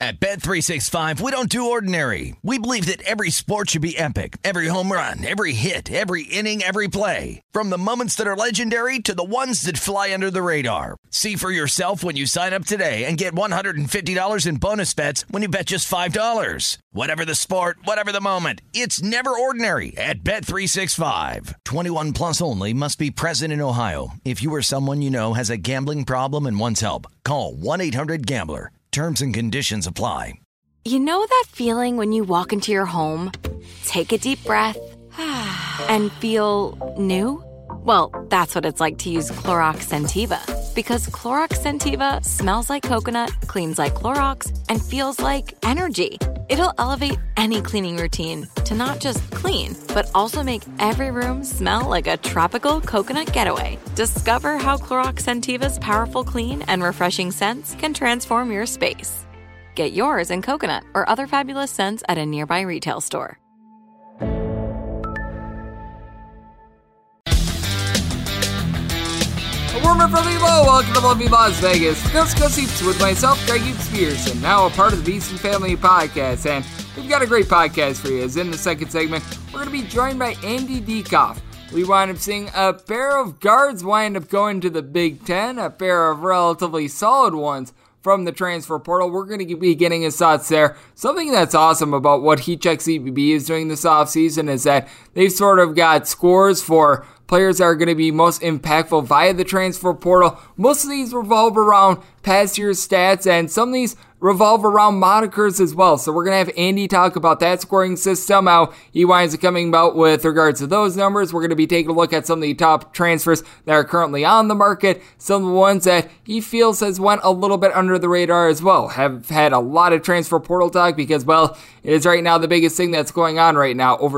At Bet365, we don't do ordinary. We believe that every sport should be epic. Every home run, every hit, every inning, every play. From the moments that are legendary to the ones that fly under the radar. See for yourself when you sign up today and get $150 in bonus bets when you bet just $5. Whatever the sport, whatever the moment, it's never ordinary at Bet365. 21 plus only. Must be present in Ohio. If you or someone you know has a gambling problem and wants help, call 1-800-GAMBLER. Terms and conditions apply. You know that feeling when you walk into your home, take a deep breath, and feel new? Well, that's what it's like to use Clorox Scentiva. Because Clorox Scentiva smells like coconut, cleans like Clorox, and feels like energy. It'll elevate any cleaning routine to not just clean, but also make every room smell like a tropical coconut getaway. Discover how Clorox Scentiva's powerful clean and refreshing scents can transform your space. Get yours in coconut or other fabulous scents at a nearby retail store. A warm and friendly hello, welcome to lovely Las Vegas. Let's go Seeps with myself, Greg Pearson, now a part of the Beeson Family Podcast, and we've got a great podcast for you. As in the second segment, we're going to be joined by Andy Diekhoff. We wind up seeing a pair of guards wind up going to the Big Ten, a pair of relatively solid ones from the transfer portal. We're going to be getting his thoughts there. Something that's awesome about what Heat Check CBB is doing this offseason is that they've sort of got scores for players that are going to be most impactful via the transfer portal. Most of these revolve around past year stats, and some of these revolve around monikers as well. So we're going to have Andy talk about that scoring system, how he winds up coming about with regards to those numbers. We're going to be taking a look at some of the top transfers that are currently on the market, some of the ones that he feels has went a little bit under the radar as well. Have had a lot of transfer portal talk because, well, it is right now the biggest thing that's going on right now. Over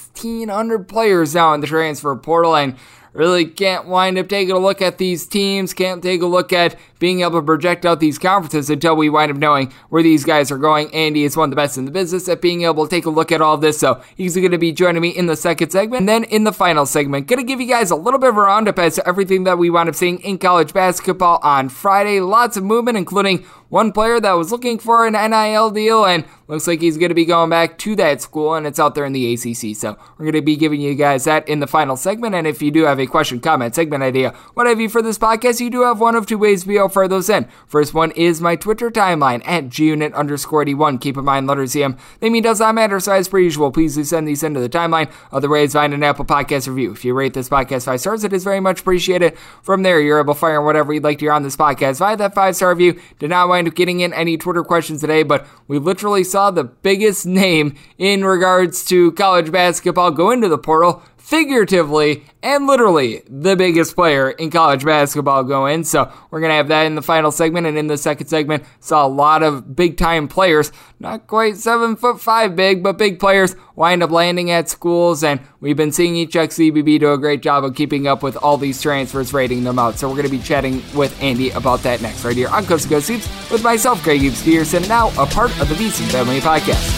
1,600 players now in the transfer portal, and really can't wind up taking a look at these teams, can't take a look at being able to project out these conferences until we wind up knowing where these guys are going. Andy is one of the best in the business at being able to take a look at all of this, so he's going to be joining me in the second segment. And then in the final segment, going to give you guys a little bit of a roundup as to everything that we wound up seeing in college basketball on Friday. Lots of movement, including one player that was looking for an NIL deal, and looks like he's going to be going back to that school, and it's out there in the ACC. So we're going to be giving you guys that in the final segment. And if you do have a question, comment, segment idea, what have you for this podcast, you do have one of two ways to be able to fire those in. First one is my Twitter timeline at gunit_81. Keep in mind, letters EM, they mean does not matter. So as per usual, please do send these into the timeline. Other ways, find an Apple Podcast review. If you rate this podcast 5 stars, it is very much appreciated. From there, you're able to fire whatever you'd like to hear on this podcast via that 5-star review. Did not wind up getting in any Twitter questions today, but we literally saw the biggest name in regards to college basketball go into the portal, figuratively and literally the biggest player in college basketball go in. So we're going to have that in the final segment. And in the second segment, saw a lot of big time players, not quite 7'5" big, but big players wind up landing at schools. And we've been seeing Heat Check CBB do a great job of keeping up with all these transfers, rating them out. So we're going to be chatting with Andy about that next right here on Coast to Coast Seeps with myself, Greg Pearson, now a part of the Beeson Family Podcast.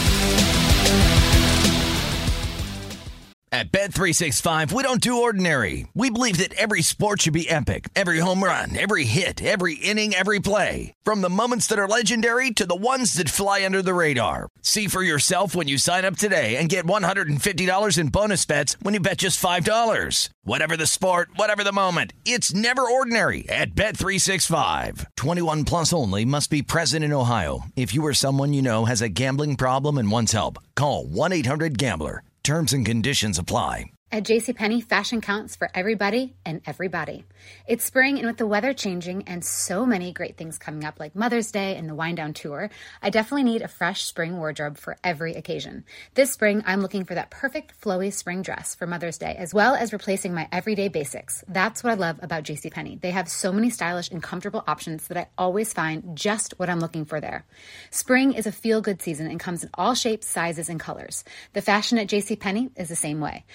At Bet365, we don't do ordinary. We believe that every sport should be epic. Every home run, every hit, every inning, every play. From the moments that are legendary to the ones that fly under the radar. See for yourself when you sign up today and get $150 in bonus bets when you bet just $5. Whatever the sport, whatever the moment, it's never ordinary at Bet365. 21 plus only. Must be present in Ohio. If you or someone you know has a gambling problem and wants help, call 1-800-GAMBLER. Terms and conditions apply. At JCPenney, fashion counts for everybody and everybody. It's spring, and with the weather changing and so many great things coming up like Mother's Day and the Wind Down Tour, I definitely need a fresh spring wardrobe for every occasion. This spring, I'm looking for that perfect flowy spring dress for Mother's Day, as well as replacing my everyday basics. That's what I love about JCPenney. They have so many stylish and comfortable options that I always find just what I'm looking for there. Spring is a feel-good season and comes in all shapes, sizes, and colors. The fashion at JCPenney is the same way. Refresh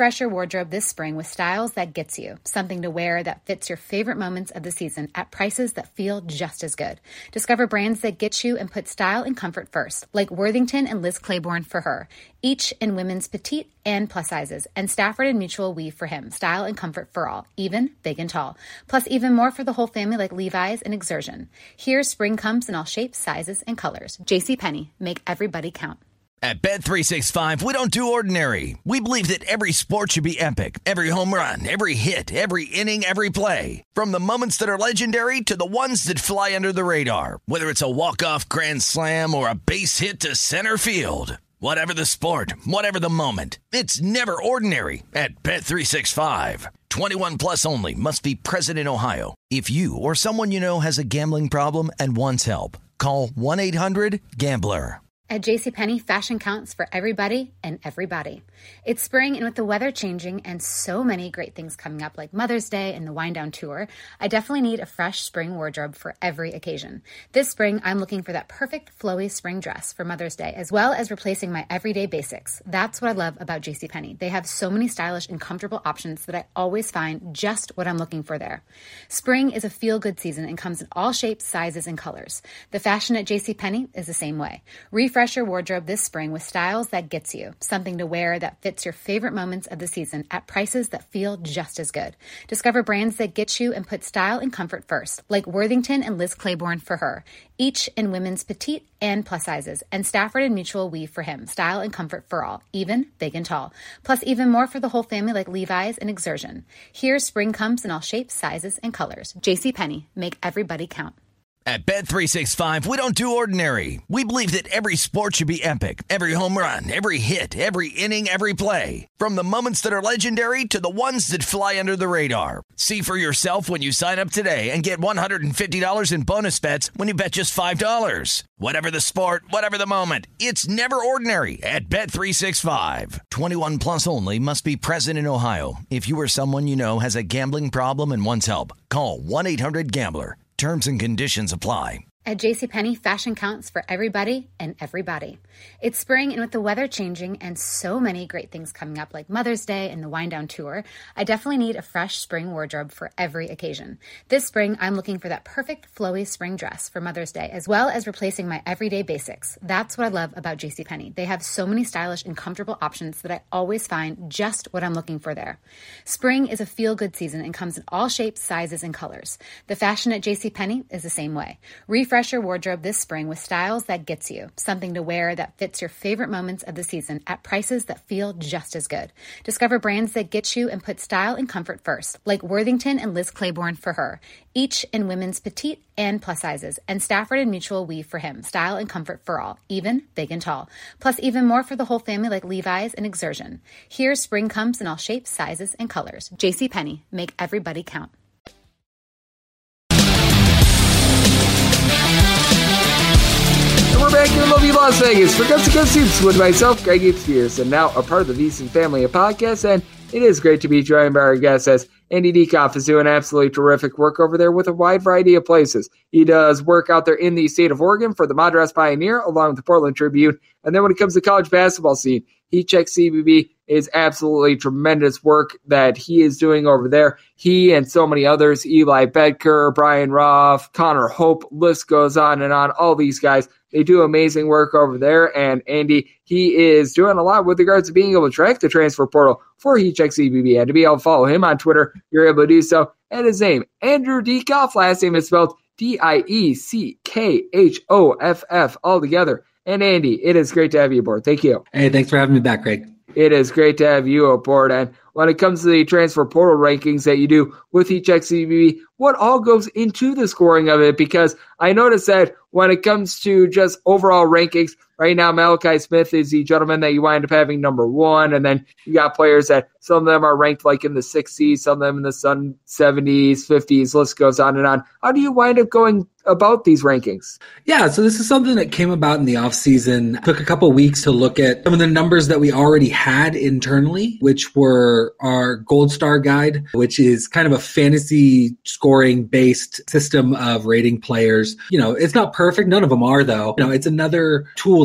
Refresh your wardrobe this spring with styles that gets you, something to wear that fits your favorite moments of the season at prices that feel just as good. Discover brands that get you and put style and comfort first, like Worthington and Liz Claiborne for her, each in women's petite and plus sizes, and Stafford and Mutual weave for him, style and comfort for all, even big and tall. Plus even more for the whole family like Levi's and Exertion. Here, spring comes in all shapes, sizes, and colors. JCPenney, make everybody count. At Bet365, we don't do ordinary. We believe that every sport should be epic. Every home run, every hit, every inning, every play. From the moments that are legendary to the ones that fly under the radar. Whether it's a walk-off grand slam or a base hit to center field. Whatever the sport, whatever the moment. It's never ordinary at Bet365. 21 plus only. Must be present in Ohio. If you or someone you know has a gambling problem and wants help, call 1-800-GAMBLER. At JCPenney, fashion counts for everybody and everybody. It's spring, and with the weather changing and so many great things coming up like Mother's Day and the Wind Down Tour, I definitely need a fresh spring wardrobe for every occasion. This spring, I'm looking for that perfect flowy spring dress for Mother's Day, as well as replacing my everyday basics. That's what I love about JCPenney. They have so many stylish and comfortable options that I always find just what I'm looking for there. Spring is a feel-good season and comes in all shapes, sizes, and colors. The fashion at JCPenney is the same way. Refresh your wardrobe this spring with styles that gets you, something to wear that fits your favorite moments of the season at prices that feel just as good. Discover brands that get you and put style and comfort first, like Worthington and Liz Claiborne for her, each in women's petite and plus sizes, and Stafford and Mutual weave for him, style and comfort for all, even big and tall. Plus even more for the whole family like Levi's and Exertion. Here, spring comes in all shapes, sizes, and colors. JCPenney, make everybody count. At Bet365, we don't do ordinary. We believe that every sport should be epic. Every home run, every hit, every inning, every play. From the moments that are legendary to the ones that fly under the radar. See for yourself when you sign up today and get $150 in bonus bets when you bet just $5. Whatever the sport, whatever the moment, it's never ordinary at Bet365. 21 plus only. Must be present in Ohio. If you or someone you know has a gambling problem and wants help, call 1-800-GAMBLER. Terms and conditions apply. At JCPenney, fashion counts for everybody and everybody. It's spring, and with the weather changing and so many great things coming up like Mother's Day and the Wind Down Tour, I definitely need a fresh spring wardrobe for every occasion. This spring, I'm looking for that perfect flowy spring dress for Mother's Day, as well as replacing my everyday basics. That's what I love about JCPenney. They have so many stylish and comfortable options that I always find just what I'm looking for there. Spring is a feel-good season and comes in all shapes, sizes, and colors. The fashion at JCPenney is the same way. Refresh your wardrobe this spring with styles that gets you, something to wear that fits your favorite moments of the season at prices that feel just as good. Discover brands that get you and put style and comfort first, like Worthington and Liz Claiborne for her, each in women's petite and plus sizes, and Stafford and Mutual weave for him, style and comfort for all, even big and tall. Plus even more for the whole family like Levi's and Exertion. Here, spring comes in all shapes, sizes, and colors. JCPenney, make everybody count. And we're back here in lovely Las Vegas for Guts to Guts Suits with myself, Greg Spears, and now a part of the VSiN family of podcasts. And it is great to be joined by our guest, as Andy Dekoff is doing absolutely terrific work over there with a wide variety of places. He does work out there in the state of Oregon for the Madras Pioneer, along with the Portland Tribune. And then when it comes to college basketball scene, he checks CBB. Is absolutely tremendous work that he is doing over there. He and so many others, Eli Bedker, Brian Roth, Connor Hope, list goes on and on. All these guys, they do amazing work over there. And Andy, he is doing a lot with regards to being able to track the transfer portal for He Checks CBB. And to be able to follow him on Twitter, you're able to do so at his name, Andrew Dekoff. Last name is spelled Dieckhooff all together. And Andy, it is great to have you aboard. Thank you. Hey, thanks for having me back, Greg. It is great to have you aboard. And when it comes to the transfer portal rankings that you do with He Checks CBB, what all goes into the scoring of it? Because I noticed that when it comes to just overall rankings, right now Malachi Smith is the gentleman that you wind up having number one. And then you got players that some of them are ranked like in the 60s, some of them in the 70s, 50s, list goes on and on. How do you wind up going about these rankings? Yeah, so this is something that came about in the offseason. Took a couple weeks to look at some of the numbers that we already had internally, which were our Gold Star Guide, which is kind of a fantasy scoring-based system of rating players. You know, it's not perfect. None of them are, though. You know, it's another tool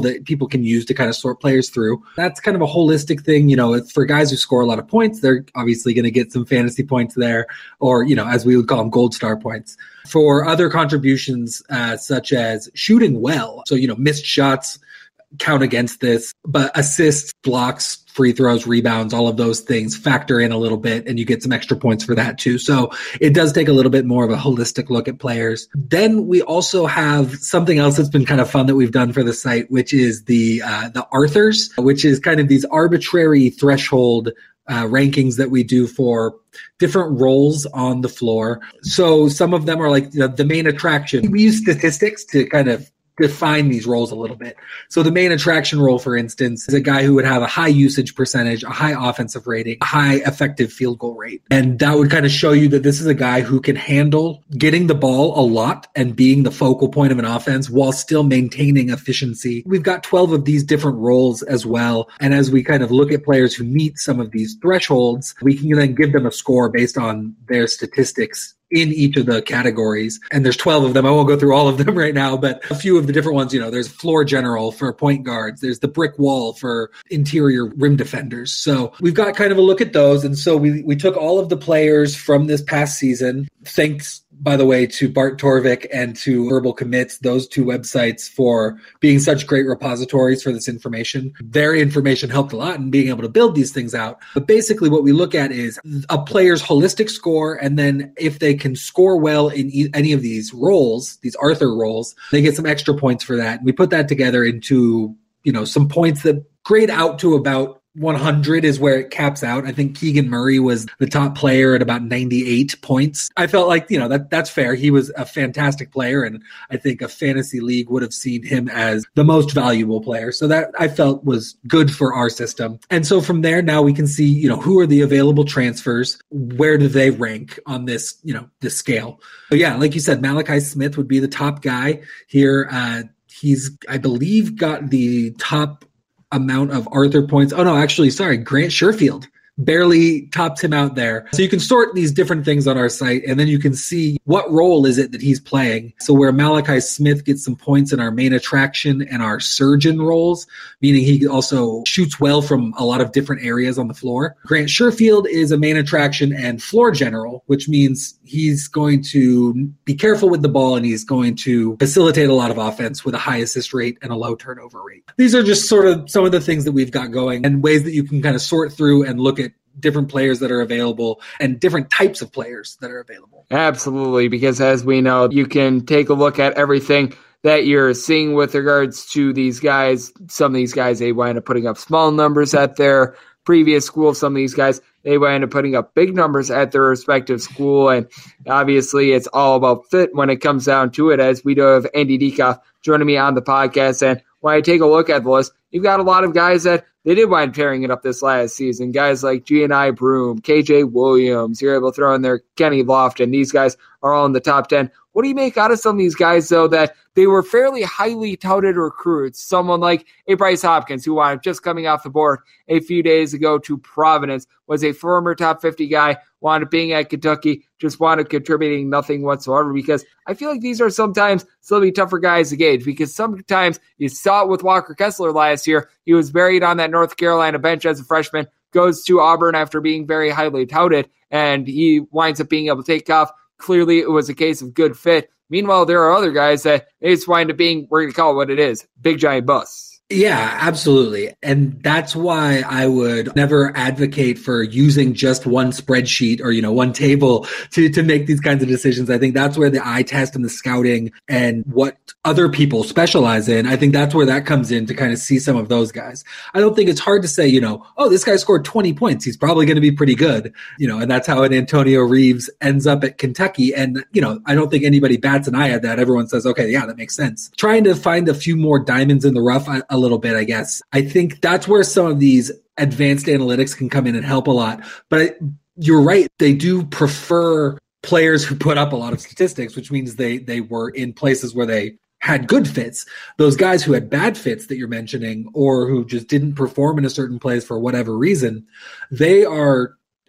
that people can use to kind of sort players through. That's kind of a holistic thing. It's for guys who score a lot of points. They're obviously going to get some fantasy points there, or, as we would call them, gold star points. For other contributions, such as shooting well, so, missed shots count against this, but assists, blocks, free throws, rebounds, all of those things factor in a little bit, and you get some extra points for that too. So it does take a little bit more of a holistic look at players. Then we also have something else that's been kind of fun that we've done for the site, which is the Arthurs, which is kind of these arbitrary threshold rankings that we do for different roles on the floor. So some of them are like the main attraction. We use statistics to kind of define these roles a little bit. So the main attraction role, for instance, is a guy who would have a high usage percentage, a high offensive rating, a high effective field goal rate. And that would kind of show you that this is a guy who can handle getting the ball a lot and being the focal point of an offense while still maintaining efficiency. We've got 12 of these different roles as well. And as we kind of look at players who meet some of these thresholds, we can then give them a score based on their statistics in each of the categories. And there's 12 of them. I won't go through all of them right now, but a few of the different ones, there's floor general for point guards. There's the brick wall for interior rim defenders. So we've got kind of a look at those. And so we took all of the players from this past season. Thanks, by the way, to Bart Torvik and to Verbal Commits, those two websites, for being such great repositories for this information. Their information helped a lot in being able to build these things out. But basically what we look at is a player's holistic score, and then if they can score well in any of these roles, these Arthur roles, they get some extra points for that. We put that together into, some points that grade out to about 100 is where it caps out. I think Keegan Murray was the top player at about 98 points. I felt like, that's fair. He was a fantastic player, and I think a fantasy league would have seen him as the most valuable player. So that I felt was good for our system. And so from there, now we can see, who are the available transfers? Where do they rank on this, this scale? So yeah, like you said, Malachi Smith would be the top guy here. He's, I believe, got the top amount of Arthur points. Oh no, actually, sorry, Grant Sherfield barely topped him out there. So you can sort these different things on our site, and then you can see what role is it that he's playing. So where Malachi Smith gets some points in our main attraction and our surgeon roles, meaning he also shoots well from a lot of different areas on the floor. Grant Sherfield is a main attraction and floor general, which means he's going to be careful with the ball, and he's going to facilitate a lot of offense with a high assist rate and a low turnover rate. These are just sort of some of the things that we've got going, and ways that you can kind of sort through and look at different players that are available and different types of players that are available. Absolutely, because as we know, you can take a look at everything that you're seeing with regards to these guys. Some of these guys, they wind up putting up small numbers at their previous school. Some of these guys, they wind up putting up big numbers at their respective school. And obviously, it's all about fit when it comes down to it, as we do have Andy Dekoff joining me on the podcast. And when I take a look at the list, you've got a lot of guys that they did wind up tearing it up this last season. Guys like G&I Broom, KJ Williams, you're able to throw in there Kenny Lofton. These guys are all in the top 10. What do you make out of some of these guys, though, that they were fairly highly touted recruits? Someone like a Bryce Hopkins, who wound up just coming off the board a few days ago to Providence, was a former top 50 guy, wound up being at Kentucky, just wound up contributing nothing whatsoever, because I feel like these are sometimes still be tougher guys to gauge, because sometimes you saw it with Walker Kessler last year. He was buried on that North Carolina bench as a freshman, goes to Auburn after being very highly touted, and he winds up being able to take off. Clearly, it was a case of good fit. Meanwhile, there are other guys that they just wind up being, we're going to call it what it is, big giant busts. Yeah, absolutely. And that's why I would never advocate for using just one spreadsheet or, one table to make these kinds of decisions. I think that's where the eye test and the scouting and what other people specialize in, I think that's where that comes in to kind of see some of those guys. I don't think it's hard to say, oh, this guy scored 20 points. He's probably going to be pretty good, and that's how an Antonio Reeves ends up at Kentucky. And, I don't think anybody bats an eye at that. Everyone says, okay, yeah, that makes sense. Trying to find a few more diamonds in the rough a little bit, I guess. I think that's where some of these advanced analytics can come in and help a lot. But you're right. They do prefer players who put up a lot of statistics, which means they were in places where they had good fits. Those guys who had bad fits that you're mentioning, or who just didn't perform in a certain place for whatever reason, they are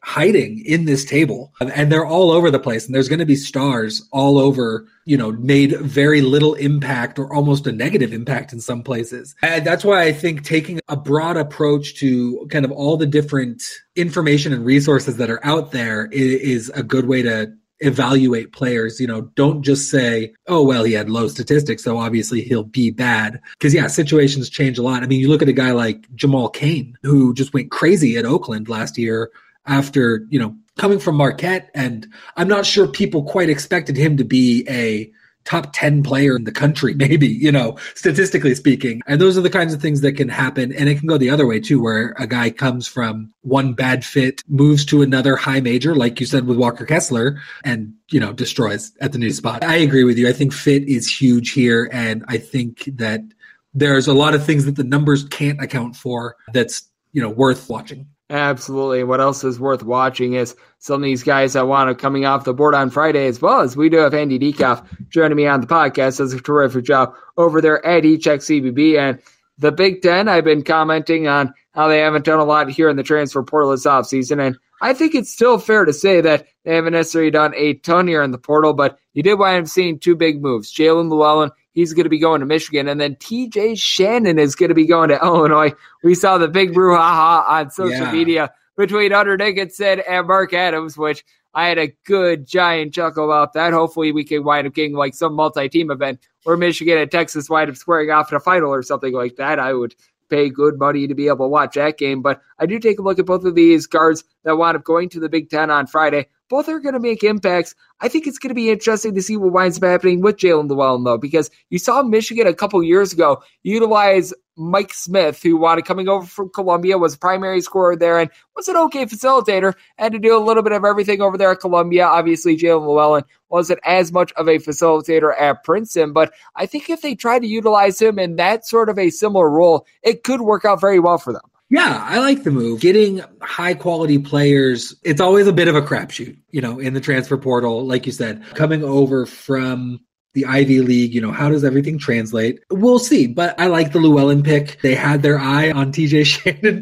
hiding in this table, and they're all over the place, and there's going to be stars all over, made very little impact or almost a negative impact in some places. And that's why I think taking a broad approach to kind of all the different information and resources that are out there is a good way to evaluate players. Don't just say, oh, well, he had low statistics, so obviously he'll be bad. Because, situations change a lot. I mean, you look at a guy like Jamal Cain, who just went crazy at Oakland last year after, coming from Marquette. And I'm not sure people quite expected him to be a top 10 player in the country, maybe, statistically speaking. And those are the kinds of things that can happen. And it can go the other way too, where a guy comes from one bad fit, moves to another high major, like you said with Walker Kessler, and, destroys at the new spot. I agree with you. I think fit is huge here. And I think that there's a lot of things that the numbers can't account for that's, worth watching. Absolutely. What else is worth watching is some of these guys that want to coming off the board on Friday, as well as we do have Andy Dekoff joining me on the podcast. Does a terrific job over there at eCheckCBB. And the Big Ten, I've been commenting on how they haven't done a lot here in the transfer portal this offseason. And I think it's still fair to say that they haven't necessarily done a ton here in the portal, but you did wind up seeing two big moves. Jalen Llewellyn, he's going to be going to Michigan, and then TJ Shannon is going to be going to Illinois. We saw the big brouhaha on social media between Hunter Dickinson and Mark Adams, which I had a good giant chuckle about that. Hopefully we can wind up getting like some multi-team event where Michigan and Texas wind up squaring off in a final or something like that. I would pay good money to be able to watch that game. But I do take a look at both of these guards that wound up going to the Big Ten on Friday. Both are going to make impacts. I think it's going to be interesting to see what winds up happening with Jalen Llewellyn, though, because you saw Michigan a couple years ago utilize Mike Smith, who wanted coming over from Columbia, was a primary scorer there and was an okay facilitator, had to do a little bit of everything over there at Columbia. Obviously, Jalen Llewellyn wasn't as much of a facilitator at Princeton, but I think if they try to utilize him in that sort of a similar role, it could work out very well for them. Yeah, I like the move. Getting high-quality players, it's always a bit of a crapshoot, in the transfer portal, like you said. Coming over from the Ivy League, how does everything translate? We'll see, but I like the Llewellyn pick. They had their eye on TJ Shannon,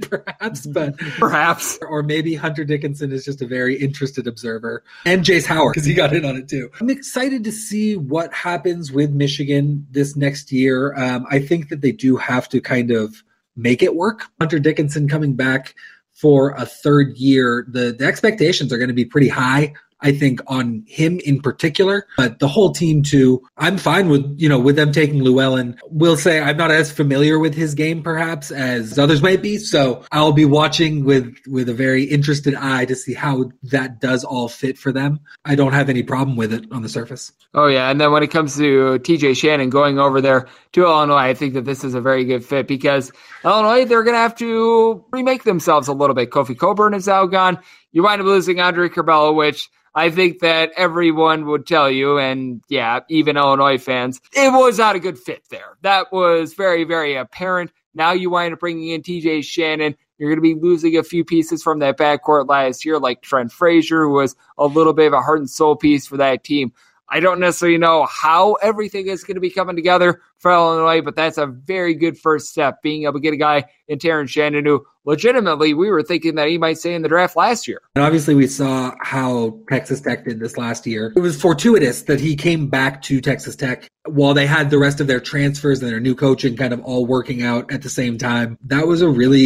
perhaps. Or maybe Hunter Dickinson is just a very interested observer. And Jace Howard, because he got in on it too. I'm excited to see what happens with Michigan this next year. I think that they do have to kind of make it work. Hunter Dickinson coming back for a third year, the expectations are going to be pretty high, I think, on him in particular, but the whole team too. I'm fine with, with them taking Llewellyn. We'll say I'm not as familiar with his game perhaps as others might be. So I'll be watching with a very interested eye to see how that does all fit for them. I don't have any problem with it on the surface. Oh yeah. And then when it comes to TJ Shannon going over there to Illinois, I think that this is a very good fit because Illinois, they're going to have to remake themselves a little bit. Kofi Cockburn is now gone. You wind up losing Andre Curbelo, which I think that everyone would tell you, and yeah, even Illinois fans, it was not a good fit there. That was very, very apparent. Now you wind up bringing in TJ Shannon. You're going to be losing a few pieces from that backcourt last year, like Trent Frazier, who was a little bit of a heart and soul piece for that team. I don't necessarily know how everything is going to be coming together for Illinois, but that's a very good first step, being able to get a guy in Terrence Shannon who legitimately we were thinking that he might stay in the draft last year. And obviously we saw how Texas Tech did this last year. It was fortuitous that he came back to Texas Tech while they had the rest of their transfers and their new coaching kind of all working out at the same time. That was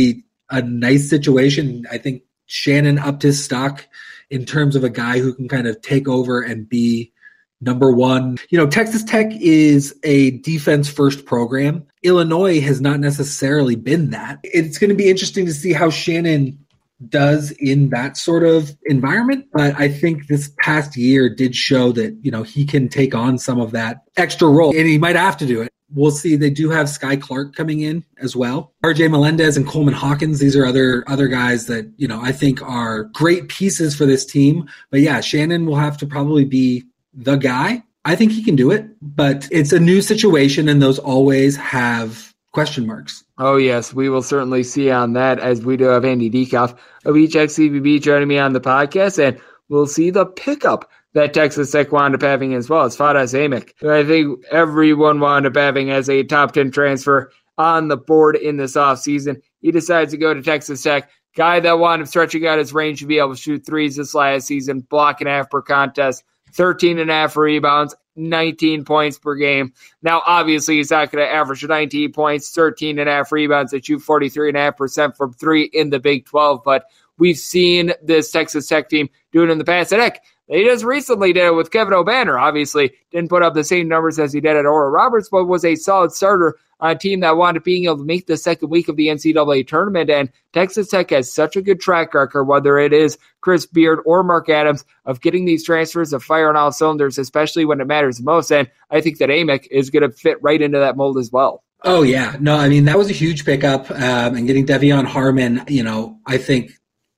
a nice situation. I think Shannon upped his stock in terms of a guy who can kind of take over and be number one. Texas Tech is a defense-first program. Illinois has not necessarily been that. It's going to be interesting to see how Shannon does in that sort of environment. But I think this past year did show that, he can take on some of that extra role, and he might have to do it. We'll see. They do have Sky Clark coming in as well. RJ Melendez and Coleman Hawkins. These are other guys that, I think are great pieces for this team. But yeah, Shannon will have to probably be the guy. I think he can do it, but it's a new situation and those always have question marks. Oh yes, we will certainly see on that, as we do have Andy Dekoff of eCheckCBB joining me on the podcast, and we'll see the pickup that Texas Tech wound up having as well as Fadas Amick, who I think everyone wound up having as a top 10 transfer on the board in this offseason. He decides to go to Texas Tech, Guy that wound up stretching out his range to be able to shoot threes this last season, block and a half per contest, 13.5 rebounds, 19 points per game. Now, obviously, he's not going to average 19 points, 13.5 rebounds, and shoot 43.5% from three in the Big 12, but we've seen this Texas Tech team do it in the past. And heck, they just recently did it with Kevin Obanor. Obviously, didn't put up the same numbers as he did at Oral Roberts, but was a solid starter on a team that wanted being able to make the second week of the NCAA tournament. And Texas Tech has such a good track record, whether it is Chris Beard or Mark Adams, of getting these transfers to fire on all cylinders, especially when it matters the most. And I think that Amick is going to fit right into that mold as well. Oh, yeah. No, I mean, that was a huge pickup. And getting De'Vion Harmon, I think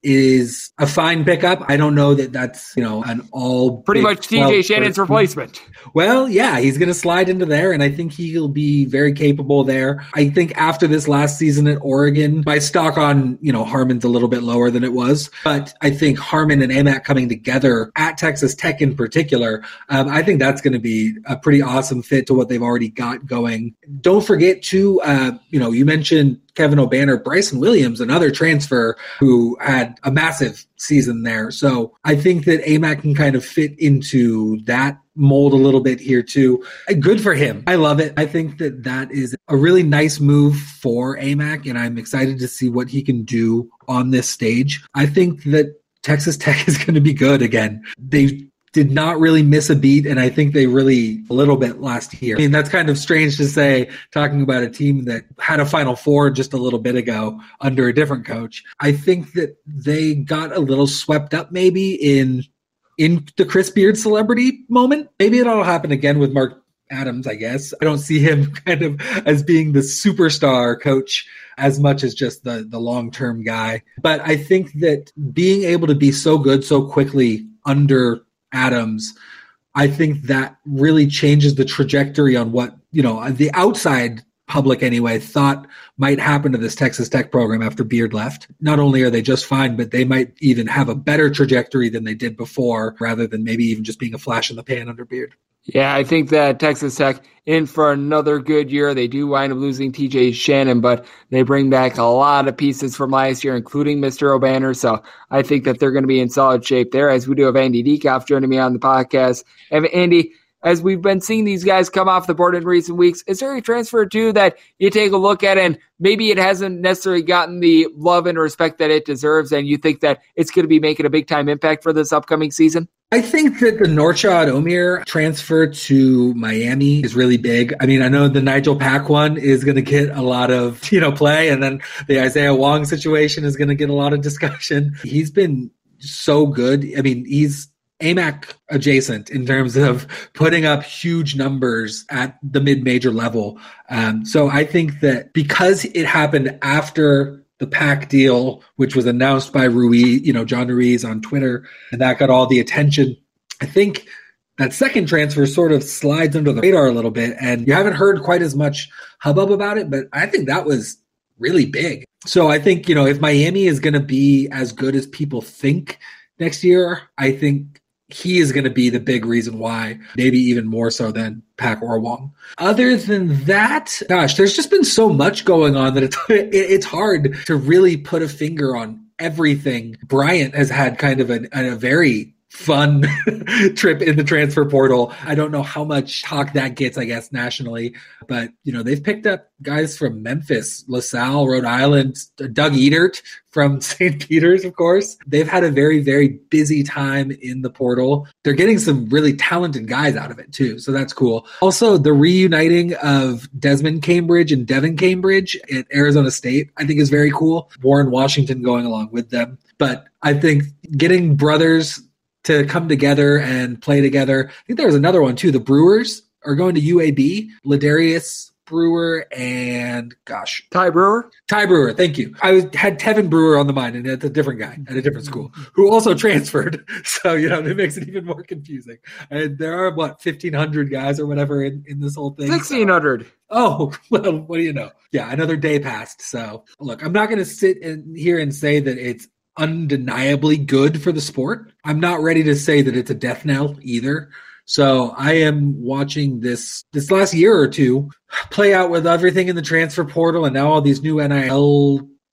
is a fine pickup. I don't know that that's, an all pretty much TJ Shannon's replacement. Well, yeah, he's going to slide into there, and I think he'll be very capable there. I think after this last season at Oregon, my stock on, Harmon's a little bit lower than it was, but I think Harmon and Amick coming together at Texas Tech in particular, I think that's going to be a pretty awesome fit to what they've already got going. Don't forget too, you mentioned Kevin Obanor, Bryson Williams, another transfer who had a massive season there. So I think that Amick can kind of fit into that mold a little bit here too. Good for him. I love it. I think that that is a really nice move for Amick, and I'm excited to see what he can do on this stage. I think that Texas Tech is going to be good again. They did not really miss a beat, and I think they really a little bit last year. I mean, that's kind of strange to say, talking about a team that had a Final Four just a little bit ago under a different coach. I think that they got a little swept up maybe in the Chris Beard celebrity moment. Maybe it'll happen again with Mark Adams, I guess. I don't see him kind of as being the superstar coach as much as just the long-term guy. But I think that being able to be so good so quickly under Adams, I think that really changes the trajectory on what, the outside public anyway thought might happen to this Texas Tech program after Beard left. Not only are they just fine, but they might even have a better trajectory than they did before, rather than maybe even just being a flash in the pan under Beard. Yeah, I think that Texas Tech in for another good year. They do wind up losing TJ Shannon, but they bring back a lot of pieces from last year, including Mr. Obanor. So I think that they're going to be in solid shape there, as we do have Andy Dekoff joining me on the podcast. And Andy, as we've been seeing these guys come off the board in recent weeks, is there a transfer too that you take a look at and maybe it hasn't necessarily gotten the love and respect that it deserves, and you think that it's going to be making a big-time impact for this upcoming season? I think that the Norchad Omier transfer to Miami is really big. I mean, I know the Nigel Pack one is going to get a lot of, play, and then the Isaiah Wong situation is going to get a lot of discussion. He's been so good. I mean, he's Amick adjacent in terms of putting up huge numbers at the mid-major level. So I think that because it happened after the Pack deal, which was announced by Ruiz, John Ruiz on Twitter, and that got all the attention, I think that second transfer sort of slides under the radar a little bit, and you haven't heard quite as much hubbub about it, but I think that was really big. So I think, if Miami is going to be as good as people think next year, I think he is going to be the big reason why, maybe even more so than Pack or Wong. Other than that, gosh, there's just been so much going on that it's hard to really put a finger on everything. Bryant has had kind of a very fun trip in the transfer portal. I don't know how much talk that gets, I guess, nationally, but they've picked up guys from Memphis, LaSalle, Rhode Island, Doug Edert from St. Peter's, of course. They've had a very, very busy time in the portal. They're getting some really talented guys out of it too, so that's cool. Also, the reuniting of Desmond Cambridge and Devin Cambridge at Arizona State, I think is very cool. Warren Washington going along with them. But I think getting brothers to come together and play together. I think there was another one too. The Brewers are going to UAB. Ladarius Brewer and Ty Brewer. Thank you. I had Tevin Brewer on the mind, and it's a different guy at a different school who also transferred. So, it makes it even more confusing. And there are 1,500 guys or whatever in this whole thing. 1,600. Oh, well, what do you know? Yeah. Another day passed. So look, I'm not going to sit in here and say that it's undeniably good for the sport. I'm not ready to say that it's a death knell either. So I am watching this last year or two play out with everything in the transfer portal and now all these new NIL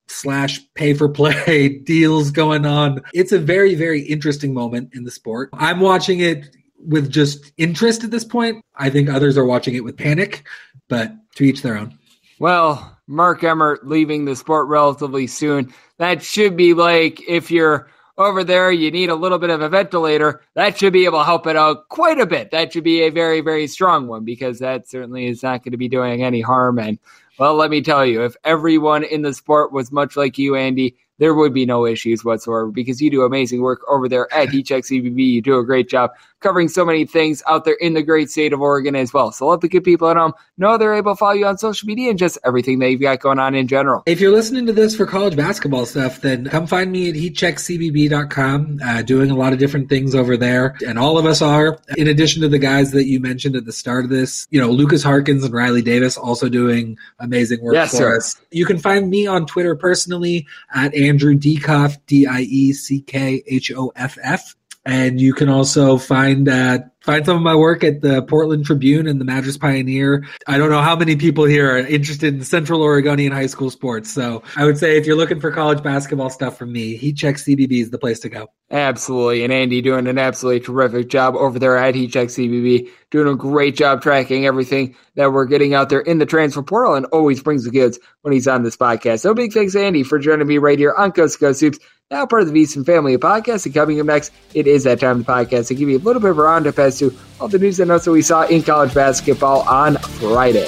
/ pay for play deals going on. It's a very, very interesting moment in the sport. I'm watching it with just interest at this point. I think others are watching it with panic, but to each their own. Well, Mark Emmert leaving the sport relatively soon. That should be like, if you're over there, you need a little bit of a ventilator, that should be able to help it out quite a bit. That should be a very, very strong one, because that certainly is not going to be doing any harm. And, well, let me tell you, if everyone in the sport was much like you, Andy, there would be no issues whatsoever, because you do amazing work over there at Heat Check CBB. You do a great job covering so many things out there in the great state of Oregon as well. So let the good people at home know they're able to follow you on social media and just everything that you've got going on in general. If you're listening to this for college basketball stuff, then come find me at heatcheckcbb.com, doing a lot of different things over there. And all of us are, in addition to the guys that you mentioned at the start of this, Lucas Harkins and Riley Davis also doing amazing work for us. You can find me on Twitter personally at Andrew Dieckhoff, Dieckhoff. And you can also find some of my work at the Portland Tribune and the Madras Pioneer. I don't know how many people here are interested in Central Oregonian high school sports. So I would say if you're looking for college basketball stuff from me, Heat Check CBB is the place to go. Absolutely. And Andy doing an absolutely terrific job over there at Heat Check CBB, doing a great job tracking everything that we're getting out there in the transfer portal, and always brings the goods when he's on this podcast. So big thanks, Andy, for joining me right here on Coast to Coast Hoops, now part of the VSiN family of podcasts. And coming up next, it is that time of the podcast to give you a little bit of a roundup as to all the news and notes that we saw in college basketball on Friday.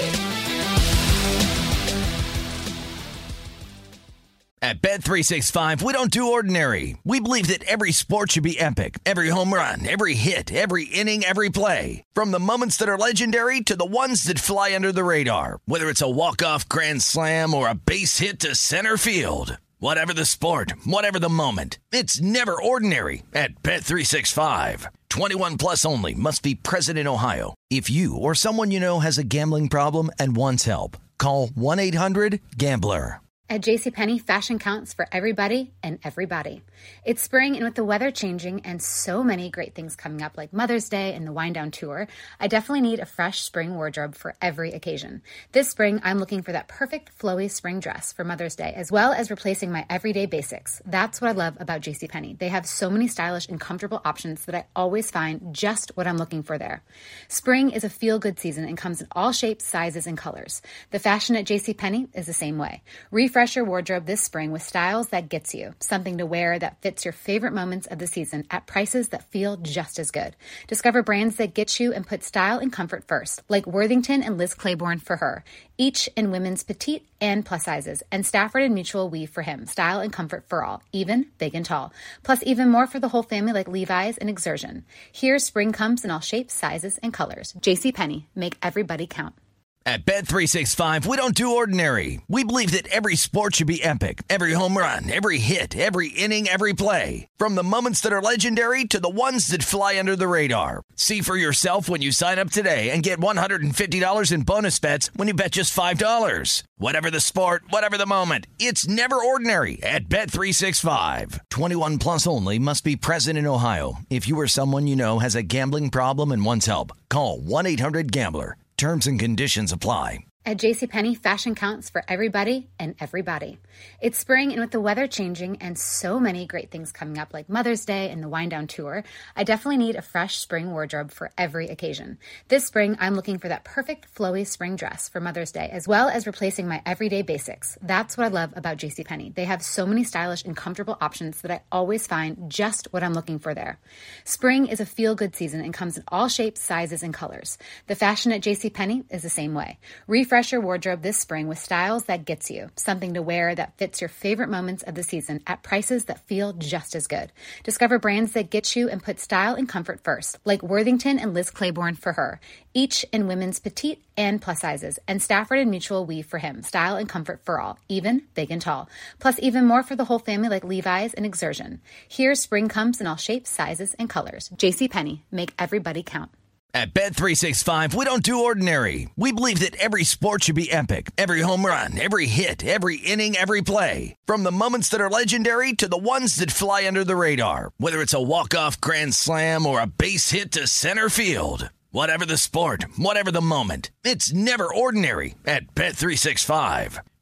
At Bet365, we don't do ordinary. We believe that every sport should be epic. Every home run, every hit, every inning, every play. From the moments that are legendary to the ones that fly under the radar. Whether it's a walk-off grand slam or a base hit to center field. Whatever the sport, whatever the moment, it's never ordinary at Bet365. 21 plus only. Must be present in Ohio. If you or someone you know has a gambling problem and wants help, call 1-800-GAMBLER. At JCPenney, fashion counts for everybody and everybody. It's spring, and with the weather changing and so many great things coming up like Mother's Day and the Wind Down Tour, I definitely need a fresh spring wardrobe for every occasion. This spring, I'm looking for that perfect flowy spring dress for Mother's Day, as well as replacing my everyday basics. That's what I love about JCPenney. They have so many stylish and comfortable options that I always find just what I'm looking for there. Spring is a feel-good season and comes in all shapes, sizes, and colors. The fashion at JCPenney is the same way. Refresh your wardrobe this spring with styles that gets you, something to wear that fits your favorite moments of the season at prices that feel just as good. Discover brands that get you and put style and comfort first, like Worthington and Liz Claiborne for her, each in women's petite and plus sizes, and Stafford and Mutual Weave for him, style and comfort for all, even big and tall. Plus even more for the whole family like Levi's and Exertion. Here, spring comes in all shapes, sizes, and colors. JCPenney, make everybody count. At Bet365, we don't do ordinary. We believe that every sport should be epic. Every home run, every hit, every inning, every play. From the moments that are legendary to the ones that fly under the radar. See for yourself when you sign up today and get $150 in bonus bets when you bet just $5. Whatever the sport, whatever the moment, it's never ordinary at Bet365. 21 plus only. Must be present in Ohio. If you or someone you know has a gambling problem and wants help, call 1-800-GAMBLER. Terms and conditions apply. At JCPenney, fashion counts for everybody and everybody. It's spring, and with the weather changing and so many great things coming up like Mother's Day and the Wind Down Tour, I definitely need a fresh spring wardrobe for every occasion. This spring, I'm looking for that perfect flowy spring dress for Mother's Day, as well as replacing my everyday basics. That's what I love about JCPenney. They have so many stylish and comfortable options that I always find just what I'm looking for there. Spring is a feel-good season and comes in all shapes, sizes, and colors. The fashion at JCPenney is the same way. Refresh your wardrobe this spring with styles that gets you, something to wear that fits your favorite moments of the season at prices that feel just as good. Discover brands that get you and put style and comfort first, like Worthington and Liz Claiborne for her, each in women's petite and plus sizes, and Stafford and Mutual Weave for him, style and comfort for all, even big and tall. Plus even more for the whole family like Levi's and Exertion. Here, spring comes in all shapes, sizes, and colors. JCPenney, make everybody count. At Bet365, we don't do ordinary. We believe that every sport should be epic. Every home run, every hit, every inning, every play. From the moments that are legendary to the ones that fly under the radar. Whether it's a walk-off grand slam or a base hit to center field. Whatever the sport, whatever the moment, it's never ordinary at Bet365.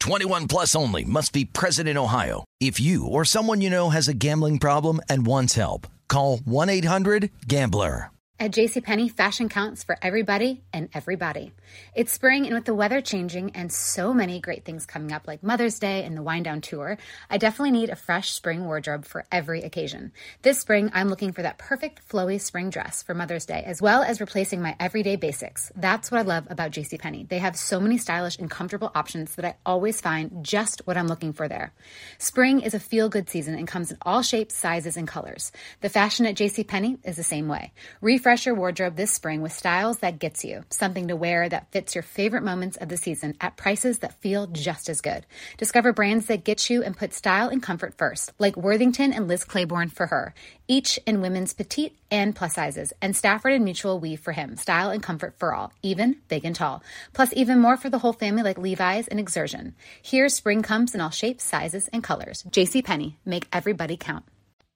21 plus only. Must be present in Ohio. If you or someone you know has a gambling problem and wants help, call 1-800-GAMBLER. At JCPenney, fashion counts for everybody and everybody. It's spring, and with the weather changing and so many great things coming up like Mother's Day and the Wind Down Tour, I definitely need a fresh spring wardrobe for every occasion. This spring, I'm looking for that perfect flowy spring dress for Mother's Day, as well as replacing my everyday basics. That's what I love about JCPenney. They have so many stylish and comfortable options that I always find just what I'm looking for there. Spring is a feel-good season and comes in all shapes, sizes, and colors. The fashion at JCPenney is the same way. Refresh your wardrobe this spring with styles that gets you, something to wear that fits your favorite moments of the season at prices that feel just as good. Discover brands that get you and put style and comfort first, like Worthington and Liz Claiborne for her, each in women's petite and plus sizes, and Stafford and Mutual Weave for him, style and comfort for all, even big and tall. Plus even more for the whole family like Levi's and Exertion. Here, spring comes in all shapes, sizes, and colors. JCPenney, make everybody count.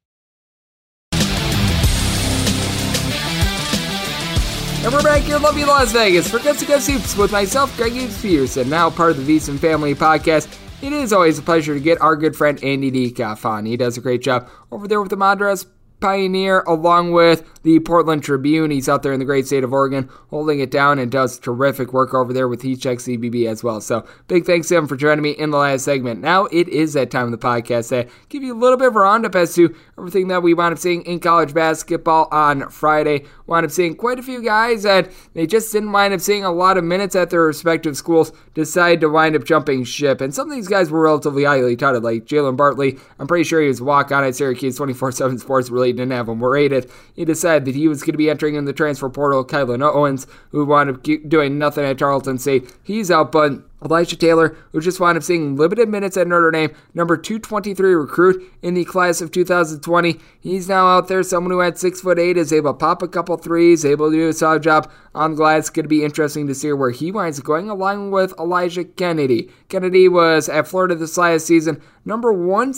And we're back here in lovely Las Vegas for Coast to Coast Hoops with myself, Greg Hughes Peterson, now part of the VSiN Family Podcast. It is always a pleasure to get our good friend Andy Dekoff on. He does a great job over there with the Madras Pioneer, along with the Portland Tribune. He's out there in the great state of Oregon, holding it down, and does terrific work over there with Heat Check CBB as well. So big thanks to him for joining me in the last segment. Now it is that time of the podcast that give you a little bit of a roundup as to everything that we wound up seeing in college basketball on Friday. Wound up seeing quite a few guys that they just didn't wind up seeing a lot of minutes at their respective schools decide to wind up jumping ship. And some of these guys were relatively highly touted, like Jalen Bartley. I'm pretty sure he was a walk-on at Syracuse. 24/7 Sports really didn't have him rated. He decided that he was going to be entering in the transfer portal. Kylan Owens, who wound up doing nothing at Tarleton State, he's out, but Elijah Taylor, who just wound up seeing limited minutes at Notre Dame, number 223 recruit in the class of 2020. He's now out there, someone who at 6'8", is able to pop a couple threes, able to do a solid job on the glass. It's going to be interesting to see where he winds up going, along with Elijah Kennedy. Kennedy was at Florida this last season, number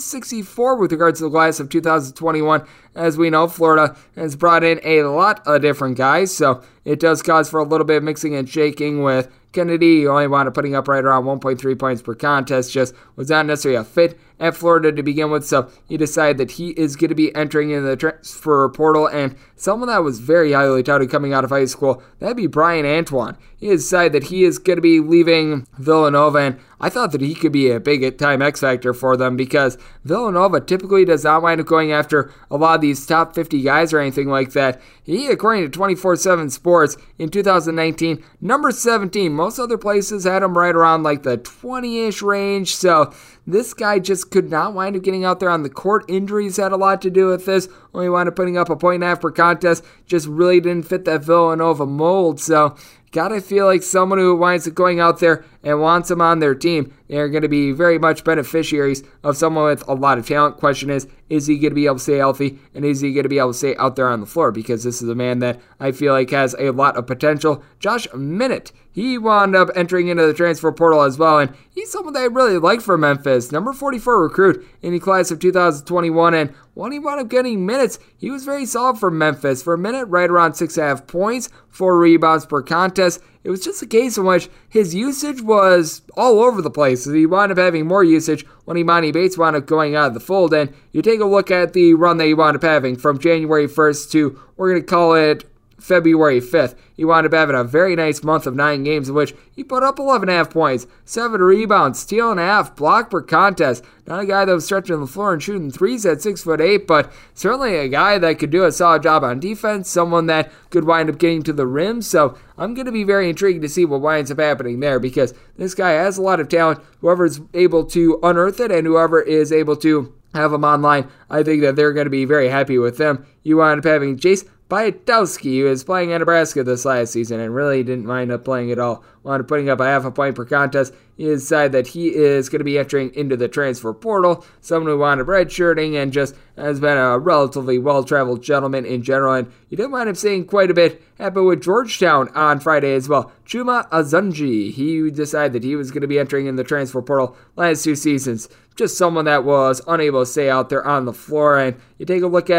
164 with regards to the class of 2021. As we know, Florida has brought in a lot of different guys, so it does cause for a little bit of mixing and shaking with Kennedy. Only wound up putting up right around 1.3 points per contest, just was not necessarily a fit at Florida to begin with, so he decided that he is going to be entering in the transfer portal, and someone that was very highly touted coming out of high school, that'd be Brian Antoine. He has decided that he is going to be leaving Villanova, and I thought that he could be a big-time X-factor for them, because Villanova typically does not wind up going after a lot of these top 50 guys or anything like that. He, according to 24/7 Sports, in 2019, number 17. Most other places had him right around like the 20-ish range, so this guy just could not wind up getting out there on the court. Injuries had a lot to do with this. Only wound up putting up a 1.5 per contest. Just really didn't fit that Villanova mold, so gotta feel like someone who winds up going out there and wants him on their team, they're going to be very much beneficiaries of someone with a lot of talent. Question is he going to be able to stay healthy, and is he going to be able to stay out there on the floor? Because this is a man that I feel like has a lot of potential. Josh Minott, he wound up entering into the transfer portal as well, and he's someone that I really like for Memphis. Number 44 recruit in the class of 2021, and when he wound up getting minutes, he was very solid for Memphis. For a minute, right around 6.5 points, 4 rebounds per contest. It was just a case in which his usage was all over the place. He wound up having more usage when Imani Bates wound up going out of the fold. And you take a look at the run that he wound up having from January 1st to, we're going to call it February 5th. He wound up having a very nice month of 9 games in which he put up 11.5 points, 7 rebounds, steal and a half, block per contest. Not a guy that was stretching the floor and shooting threes at 6'8", but certainly a guy that could do a solid job on defense, someone that could wind up getting to the rim. So I'm going to be very intrigued to see what winds up happening there, because this guy has a lot of talent. Whoever's able to unearth it and whoever is able to have him online, I think that they're going to be very happy with them. You wind up having Jace Piatowski, who is playing at Nebraska this last season and really didn't wind up playing at all. Wound up putting up a 0.5 point per contest. He decided that he is going to be entering into the transfer portal. Someone who wound up redshirting and just has been a relatively well-traveled gentleman in general. And you did wind up seeing quite a bit happen with Georgetown on Friday as well. Chuma Azunji, he decided that he was going to be entering in the transfer portal last 2 seasons. Just someone that was unable to stay out there on the floor. And you take a look at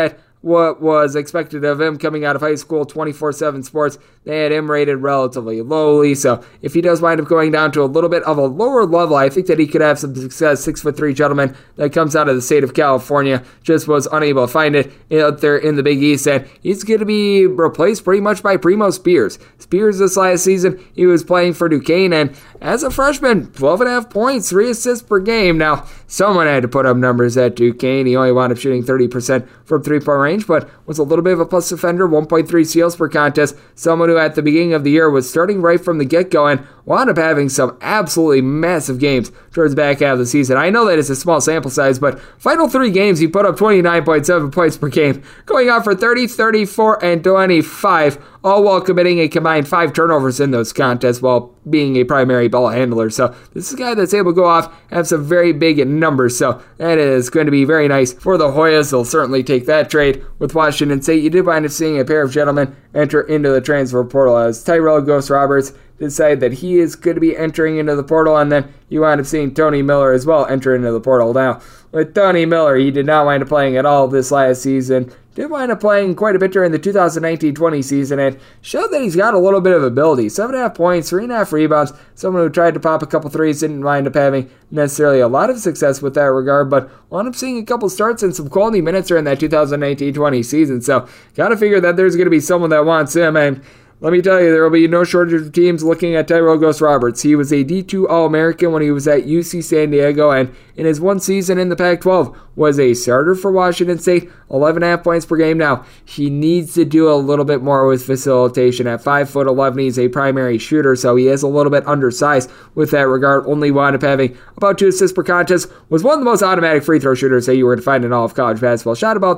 what was expected of him coming out of high school. 24/7 Sports, they had him rated relatively lowly, so if he does wind up going down to a little bit of a lower level, I think that he could have some success. 6'3" gentleman that comes out of the state of California, just was unable to find it out there in the Big East, and he's going to be replaced pretty much by Primo Spears. Spears this last season, he was playing for Duquesne, and as a freshman, 12.5 points, 3 assists per game. Now, someone had to put up numbers at Duquesne. He only wound up shooting 30% from three-point range, but was a little bit of a plus defender, 1.3 steals per contest. Someone who at the beginning of the year was starting right from the get-go and wound up having some absolutely massive games towards the back half of the season. I know that it's a small sample size, but final 3 games, he put up 29.7 points per game, going on for 30, 34, and 25, all while committing a combined 5 turnovers in those contests while being a primary ball handler. So this is a guy that's able to go off, have some very big numbers. So that is going to be very nice for the Hoyas. They'll certainly take that trade with Washington State. You did wind up seeing a pair of gentlemen enter into the transfer portal as Tyrell Ghost Roberts decided that he is going to be entering into the portal, and then you wind up seeing Tony Miller as well enter into the portal. Now, with Tony Miller, he did not wind up playing at all this last season. Did wind up playing quite a bit during the 2019-20 season and showed that he's got a little bit of ability. 7.5 points, 3.5 rebounds. Someone who tried to pop a couple threes didn't wind up having necessarily a lot of success with that regard, but wound up seeing a couple starts and some quality minutes during that 2019-20 season. So, gotta figure that there's going to be someone that wants him, and let me tell you, there will be no shortage of teams looking at Tyrell Ghost Roberts. He was a D2 All-American when he was at UC San Diego, and in his one season in the Pac-12, was a starter for Washington State, 11.5 points per game. Now, he needs to do a little bit more with facilitation. At 5'11", he's a primary shooter, so he is a little bit undersized with that regard. Only wound up having about 2 assists per contest. Was one of the most automatic free throw shooters that you were to find in all of college basketball. Shot about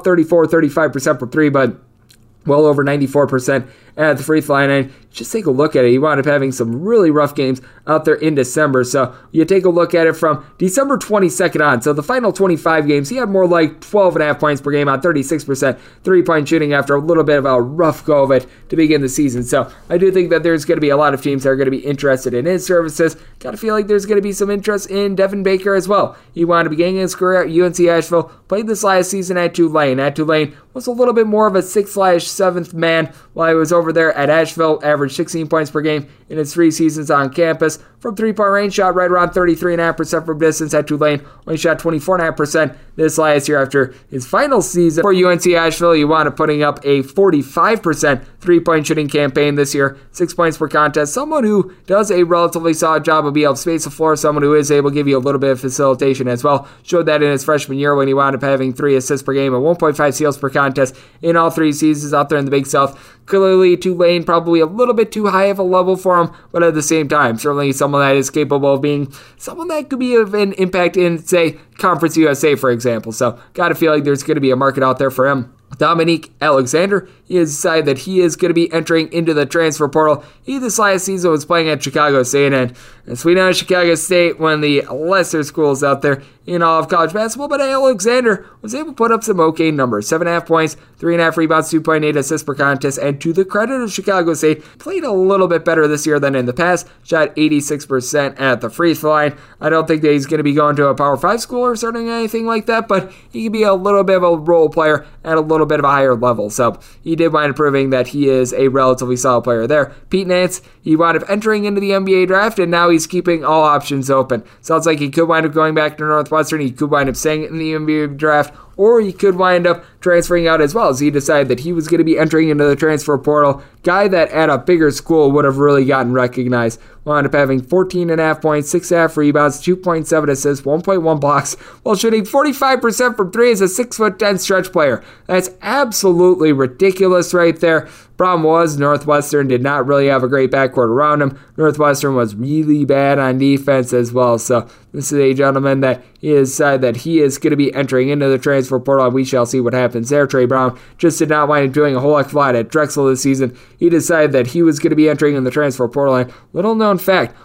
35% from 3, but well over 94% at the free throw line. And just take a look at it. He wound up having some really rough games out there in December. So you take a look at it from December 22nd on. So the final 25 games, he had more like 12.5 points per game on 36% three-point shooting after a little bit of a rough go of it to begin the season. So I do think that there's going to be a lot of teams that are going to be interested in his services. Got to feel like there's going to be some interest in Devin Baker as well. He wound up beginning his career at UNC Asheville, played this last season at Tulane. At Tulane was a little bit more of a 6/7th man while he was over there at Asheville, averaged 16 points per game in his 3 seasons on campus. From three-point range, shot right around 33.5% from distance. At Tulane, only shot 24.5% this last year. After his final season for UNC Asheville, he wound up putting up a 45% three-point shooting campaign this year, 6 points per contest. Someone who does a relatively solid job of being able to space the floor, someone who is able to give you a little bit of facilitation as well. Showed that in his freshman year when he wound up having 3 assists per game and 1.5 steals per contest in all 3 seasons out there in the Big South. Clearly, Tulane probably a little bit too high of a level for him, but at the same time, certainly someone that is capable of being someone that could be of an impact in, say, Conference USA, for example. So, got to feel like there's going to be a market out there for him. Dominique Alexander, he has decided that he is going to be entering into the transfer portal. He this last season was playing at Chicago State, and as we know, Chicago State, one of the lesser schools out there in all of college basketball, but Alexander was able to put up some okay numbers. 7.5 points, 3.5 rebounds, 2.8 assists per contest, and to the credit of Chicago State, played a little bit better this year than in the past. Shot 86% at the free throw line. I don't think that he's going to be going to a Power 5 school or starting anything like that, but he can be a little bit of a role player at a little bit of a higher level. So he did wind up proving that he is a relatively solid player there. Pete Nance, he wound up entering into the NBA draft, and now he's keeping all options open. Sounds like he could wind up going back to Northwestern. He could wind up staying in the NBA draft, or he could wind up transferring out as well, as he decided that he was going to be entering into the transfer portal. Guy that at a bigger school would have really gotten recognized. Wound up having 14.5 points, 6.5 rebounds, 2.7 assists, 1.1 blocks, while shooting 45% from 3 as a 6'10" stretch player. That's absolutely ridiculous right there. Problem was, Northwestern did not really have a great backcourt around him. Northwestern was really bad on defense as well. So this is a gentleman that he has decided that he is going to be entering into the transfer portal, and we shall see what happens there. Trey Brown just did not wind up doing a whole heck of a lot at Drexel this season. He decided that he was going to be entering in the transfer portal, and little known fact,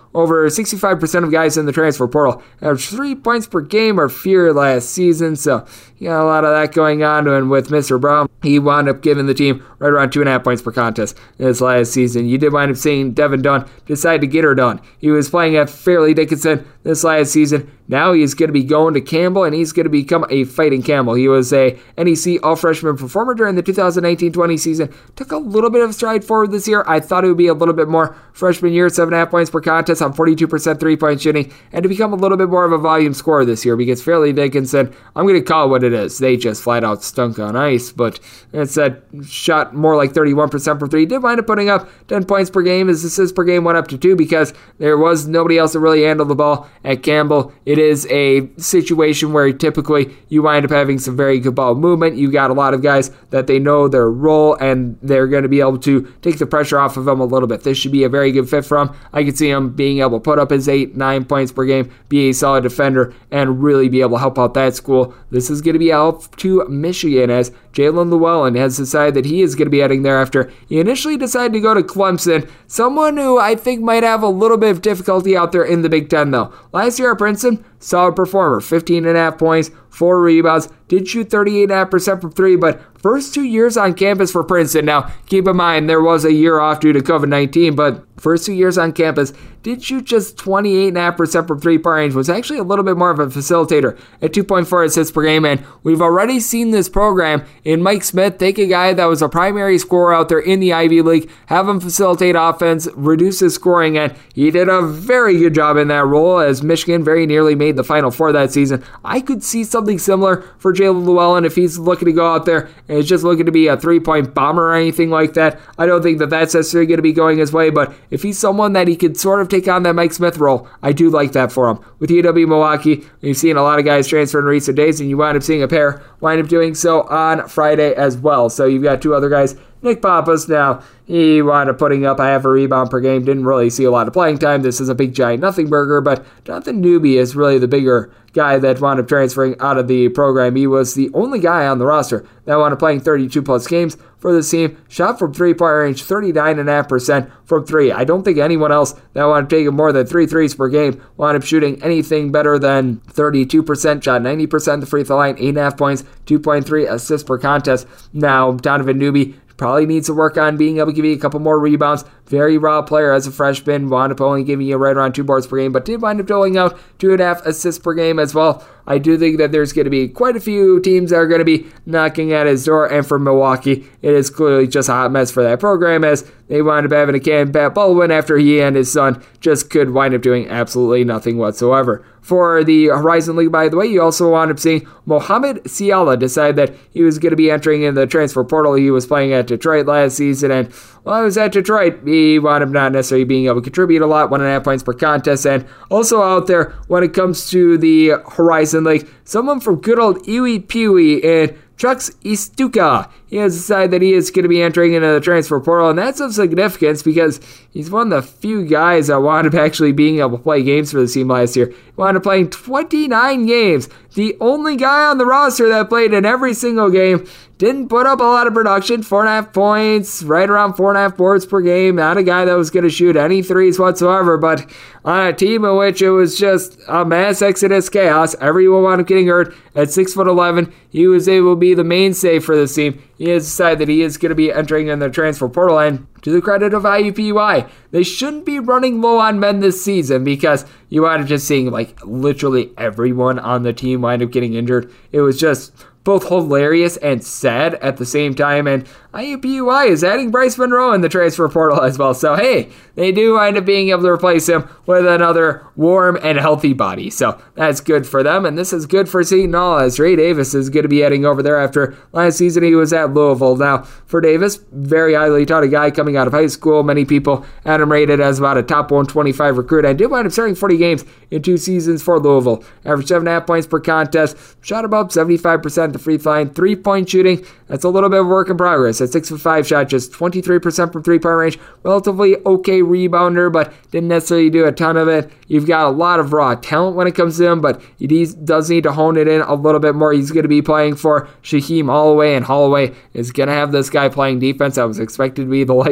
over 65% of guys in the transfer portal averaged 3 points per game or fewer last season, so you got a lot of that going on. And with Mr. Brown, he wound up giving the team right around 2.5 points per contest this last season. You did wind up seeing Devin Dunn decide to get her done. He was playing at Fairleigh Dickinson this last season. Now he's going to be going to Campbell, and he's going to become a fighting Campbell. He was a NEC All-Freshman performer during the 2019-20 season. Took a little bit of stride forward this year. I thought it would be a little bit more freshman year, 7.5 points per contest on 42% three-point shooting, and to become a little bit more of a volume scorer this year, because Fairleigh Dickinson, I'm going to call it what it is. They just flat out stunk on ice, but instead shot more like 31% from three. Did wind up putting up 10 points per game. His assists per game went up to 2 because there was nobody else that really handled the ball at Campbell. It is a situation where typically you wind up having some very good ball movement. You got a lot of guys that they know their role, and they're going to be able to take the pressure off of him a little bit. This should be a very good fit for him. I could see him being able to put up his 8-9 points per game, be a solid defender, and really be able to help out that school. This is going to be help to Michigan, as Jalen Llewellyn has decided that he is going to be heading there after he initially decided to go to Clemson. Someone who I think might have a little bit of difficulty out there in the Big Ten, though. Last year at Princeton, solid performer, 15.5 points, 4 rebounds, did shoot 38.5% from 3, but first 2 years on campus for Princeton. Now, keep in mind, there was a year off due to COVID-19, but first 2 years on campus, did shoot just 28.5% from three-point range, was actually a little bit more of a facilitator at 2.4 assists per game, and we've already seen this program in Mike Smith take a guy that was a primary scorer out there in the Ivy League, have him facilitate offense, reduce his scoring, and he did a very good job in that role as Michigan very nearly made the Final Four that season. I could see something similar for Jalen Llewellyn if he's looking to go out there and is just looking to be a three-point bomber or anything like that. I don't think that that's necessarily going to be going his way, but if he's someone that he could sort of take on that Mike Smith role, I do like that for him. With UW-Milwaukee, we've seen a lot of guys transfer in recent days, and you wind up seeing a pair wind up doing so on Friday as well. So you've got 2 other guys. Nick Pappas, now, he wound up putting up half a rebound per game. Didn't really see a lot of playing time. This is a big, giant nothing burger, but Jonathan Newby is really the bigger guy that wound up transferring out of the program. He was the only guy on the roster that wound up playing 32-plus games for the team. Shot from three-point range, 39.5% from 3. I don't think anyone else that wound up taking more than 3 threes per game wound up shooting anything better than 32%. Shot 90% the free throw line, 8.5 points, 2.3 assists per contest. Now, Donovan Newby probably needs to work on being able to give you a couple more rebounds. Very raw player as a freshman. Wound up only giving you right around 2 boards per game, but did wind up doling out 2.5 assists per game as well. I do think that there's going to be quite a few teams that are going to be knocking at his door, and for Milwaukee, it is clearly just a hot mess for that program as they wind up having a can Pat Baldwin after he and his son just could wind up doing absolutely nothing whatsoever. For the Horizon League, by the way, you also wound up seeing Mohamed Siala decide that he was going to be entering in the transfer portal. He was playing at Detroit last season, and while he was at Detroit, he wound up not necessarily being able to contribute a lot, 1.5 points per contest, and also out there when it comes to the Horizon League, someone from good old Iwi Pewy and Chucks Istuka. He has decided that he is going to be entering into the transfer portal, and that's of significance because he's one of the few guys that wound up actually being able to play games for the team last year. He wound up playing 29 games. The only guy on the roster that played in every single game. Didn't put up a lot of production, 4.5 points, right around 4.5 boards per game. Not a guy that was going to shoot any threes whatsoever, but on a team in which it was just a mass exodus chaos, everyone wound up getting hurt. At 6'11", he was able to be the mainstay for this team. He has decided that he is going to be entering in the transfer portal, and to the credit of IUPUI, they shouldn't be running low on men this season because you wind up just seeing like literally everyone on the team wind up getting injured. It was just both hilarious and sad at the same time, and IUPUI is adding Bryce Monroe in the transfer portal as well. So hey, they do wind up being able to replace him with another warm and healthy body. So that's good for them, and this is good for Seton Hall as Ray Davis is going to be heading over there after last season he was at Louisville. Now, for Davis, very highly touted guy coming out of high school. Many people had him rated as about a top 125 recruit, and did wind up starting 40 games in 2 seasons for Louisville. Averaged 7.5 points per contest, shot about 75% at the free throw line, 3-point shooting. That's a little bit of work in progress. At 6'5", shot just 23% from 3-point range. Relatively okay rebounder, but didn't necessarily do a ton of it. You've got a lot of raw talent when it comes to him, but he does need to hone it in a little bit more. He's going to be playing for Shaheem Holloway, and Holloway is going to have this guy playing defense. That was expected to be the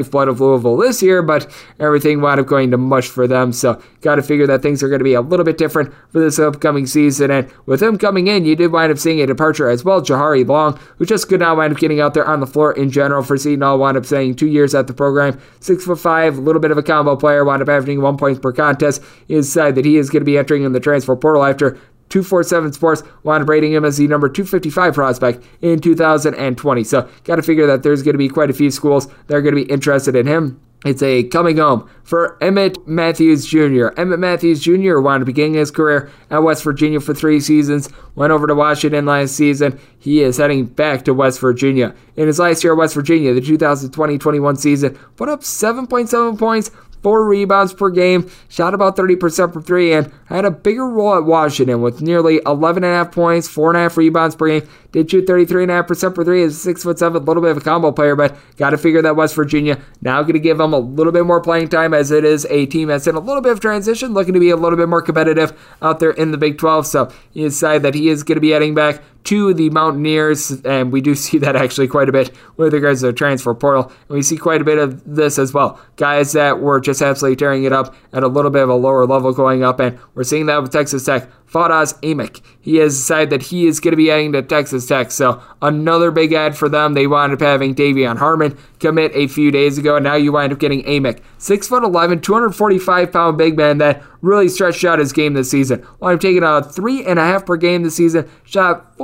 lifeblood of Louisville this year, but everything wound up going to mush for them. So got to figure that things are going to be a little bit different for this upcoming season. And with him coming in, you did wind up seeing a departure as well. Jahari Long, who just could not wind up getting out there on the floor in general for Seton, wound up staying 2 years at the program. 6'5", a little bit of a combo player, wound up averaging 1 point per contest. He has decided that he is going to be entering in the transfer portal after 247 Sports wound up rating him as the number 255 prospect in 2020. So got to figure that there's going to be quite a few schools that are going to be interested in him. It's a coming home for Emmett Matthews Jr. Emmett Matthews Jr. wound up beginning his career at West Virginia for 3 seasons, went over to Washington last season. He is heading back to West Virginia. In his last year at West Virginia, the 2020-21 season, put up 7.7 points, 4 rebounds per game, shot about 30% from 3, and had a bigger role at Washington with nearly 11.5 points, 4.5 rebounds per game. Did shoot 33.5% for 3, is 6'7", a little bit of a combo player, but got to figure that West Virginia now going to give him a little bit more playing time, as it is a team that's in a little bit of transition, looking to be a little bit more competitive out there in the Big 12. So he decided that he is going to be heading back to the Mountaineers, and we do see that actually quite a bit with regards to the transfer portal, and we see quite a bit of this as well. Guys that were just absolutely tearing it up at a little bit of a lower level going up, and we're seeing that with Texas Tech. Faraz Amick, he has decided that he is going to be heading to Texas Tech, so another big ad for them. They wound up having Davion Harmon commit a few days ago, and now you wind up getting Amick, 6'11", 245-pound big man that really stretched out his game this season. Wound up taking a 3.5 per game this season, shot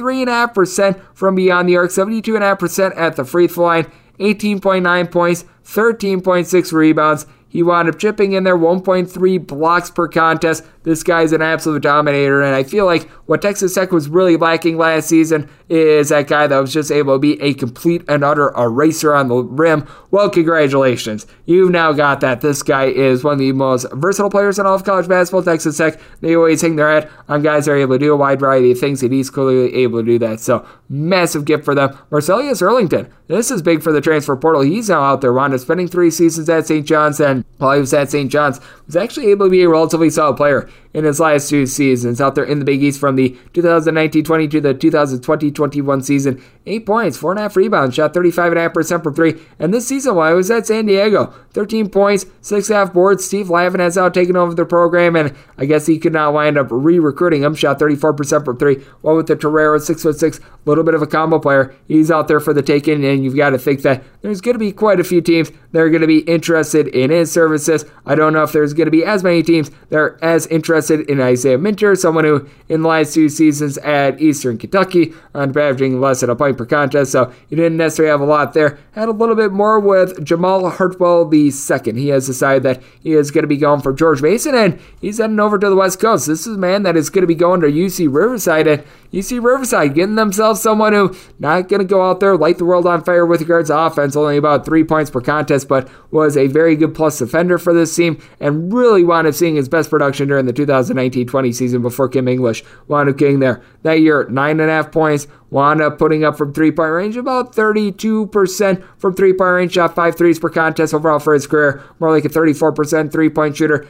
43.5% from beyond the arc, 72.5% at the free throw line, 18.9 points, 13.6 rebounds. He wound up chipping in there 1.3 blocks per contest. This guy's an absolute dominator, and I feel like what Texas Tech was really lacking last season is that guy that was just able to be a complete and utter eraser on the rim. Well, congratulations. You've now got that. This guy is one of the most versatile players in all of college basketball. Texas Tech, they always hang their head on guys that are able to do a wide variety of things, and he's clearly able to do that. So, massive gift for them. Marcellus Earlington, this is big for the transfer portal. He's now out there, wound up spending 3 seasons at St. John's, and while he was at St. John's, was actually able to be a relatively solid player in his last 2 seasons out there in the Big East from the 2019-20 to the 2020-21 season. 8 points, 4.5 rebounds, shot 35.5% from 3. And this season, while I was at San Diego, 13 points, 6.5 boards. Steve Lavin has now taken over the program, and I guess he could not wind up re-recruiting him. Shot 34% from 3. While with the Torero, 6'6", a little bit of a combo player, he's out there for the taking, and you've got to think that there's going to be quite a few teams that are going to be interested in his services. I don't know if there's going to be as many teams that are as interested in Isaiah Minter, someone who in the last 2 seasons at Eastern Kentucky, averaging less than a point per contest, so he didn't necessarily have a lot there. Had a little bit more with Jamal Hartwell II. He has decided that he is going to be going for George Mason, and he's heading over to the West Coast. This is a man that is going to be going to UC Riverside, and UC Riverside getting themselves someone who not going to go out there, light the world on fire with regards to offense, only about 3 points per contest, but was a very good plus defender for this team, and really wound up seeing his best production during the 2019-20 season before Kim English wound up getting there. That year, 9.5 points, wound up putting up from 3-point range about 32% from 3-point range, shot 5 threes per contest overall for his career, more like a 34% 3-point shooter,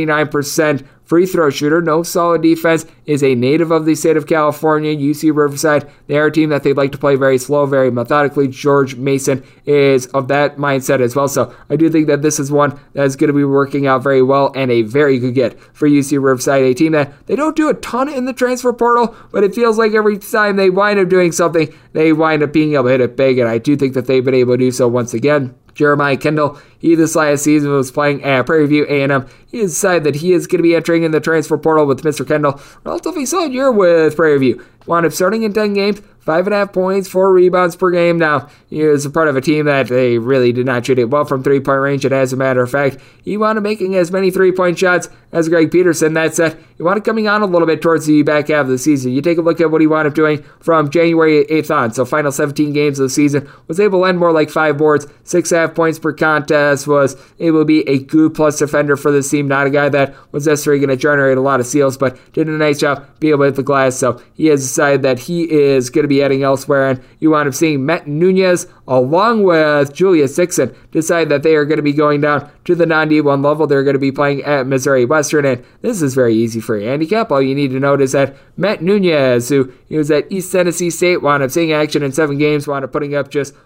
79% free throw shooter, no solid defense, is a native of the state of California. UC Riverside, they are a team that they like to play very slow, very methodically. George Mason is of that mindset as well, so I do think that this is one that is going to be working out very well and a very good get for UC Riverside, a team that they don't do a ton in the transfer portal, but it feels like every time they wind up doing something, they wind up being able to hit it big, and I do think that they've been able to do so once again. Jeremiah Kendall, he this last season was playing at Prairie View A&M. He has decided that he is going to be entering in the transfer portal with Mr. Kendall. Relatively solid year with Prairie View. Wound up starting in 10 games, 5.5 points, 4 rebounds per game. Now, he is a part of a team that they really did not shoot it well from 3-point range, and as a matter of fact, he wound up making as many 3-point shots as Greg Peterson. That said, he wound up coming on a little bit towards the back half of the season. You take a look at what he wound up doing from January 8th on, so final 17 games of the season, was able to end more like 5 boards, 6.5 points per contest, was able to be a good plus defender for this team, not a guy that was necessarily going to generate a lot of steals, but did a nice job being able to hit the glass, so he has decided that he is going to be heading elsewhere, and you wound up seeing Matt Nunez along with Julius Dixon decide that they are going to be going down to the non-D1 level. They're going to be playing at Missouri Western, and this is very easy for your handicap. All you need to note is that Matt Nunez, who he was at East Tennessee State, wound up seeing action in 7 games, wound up putting up just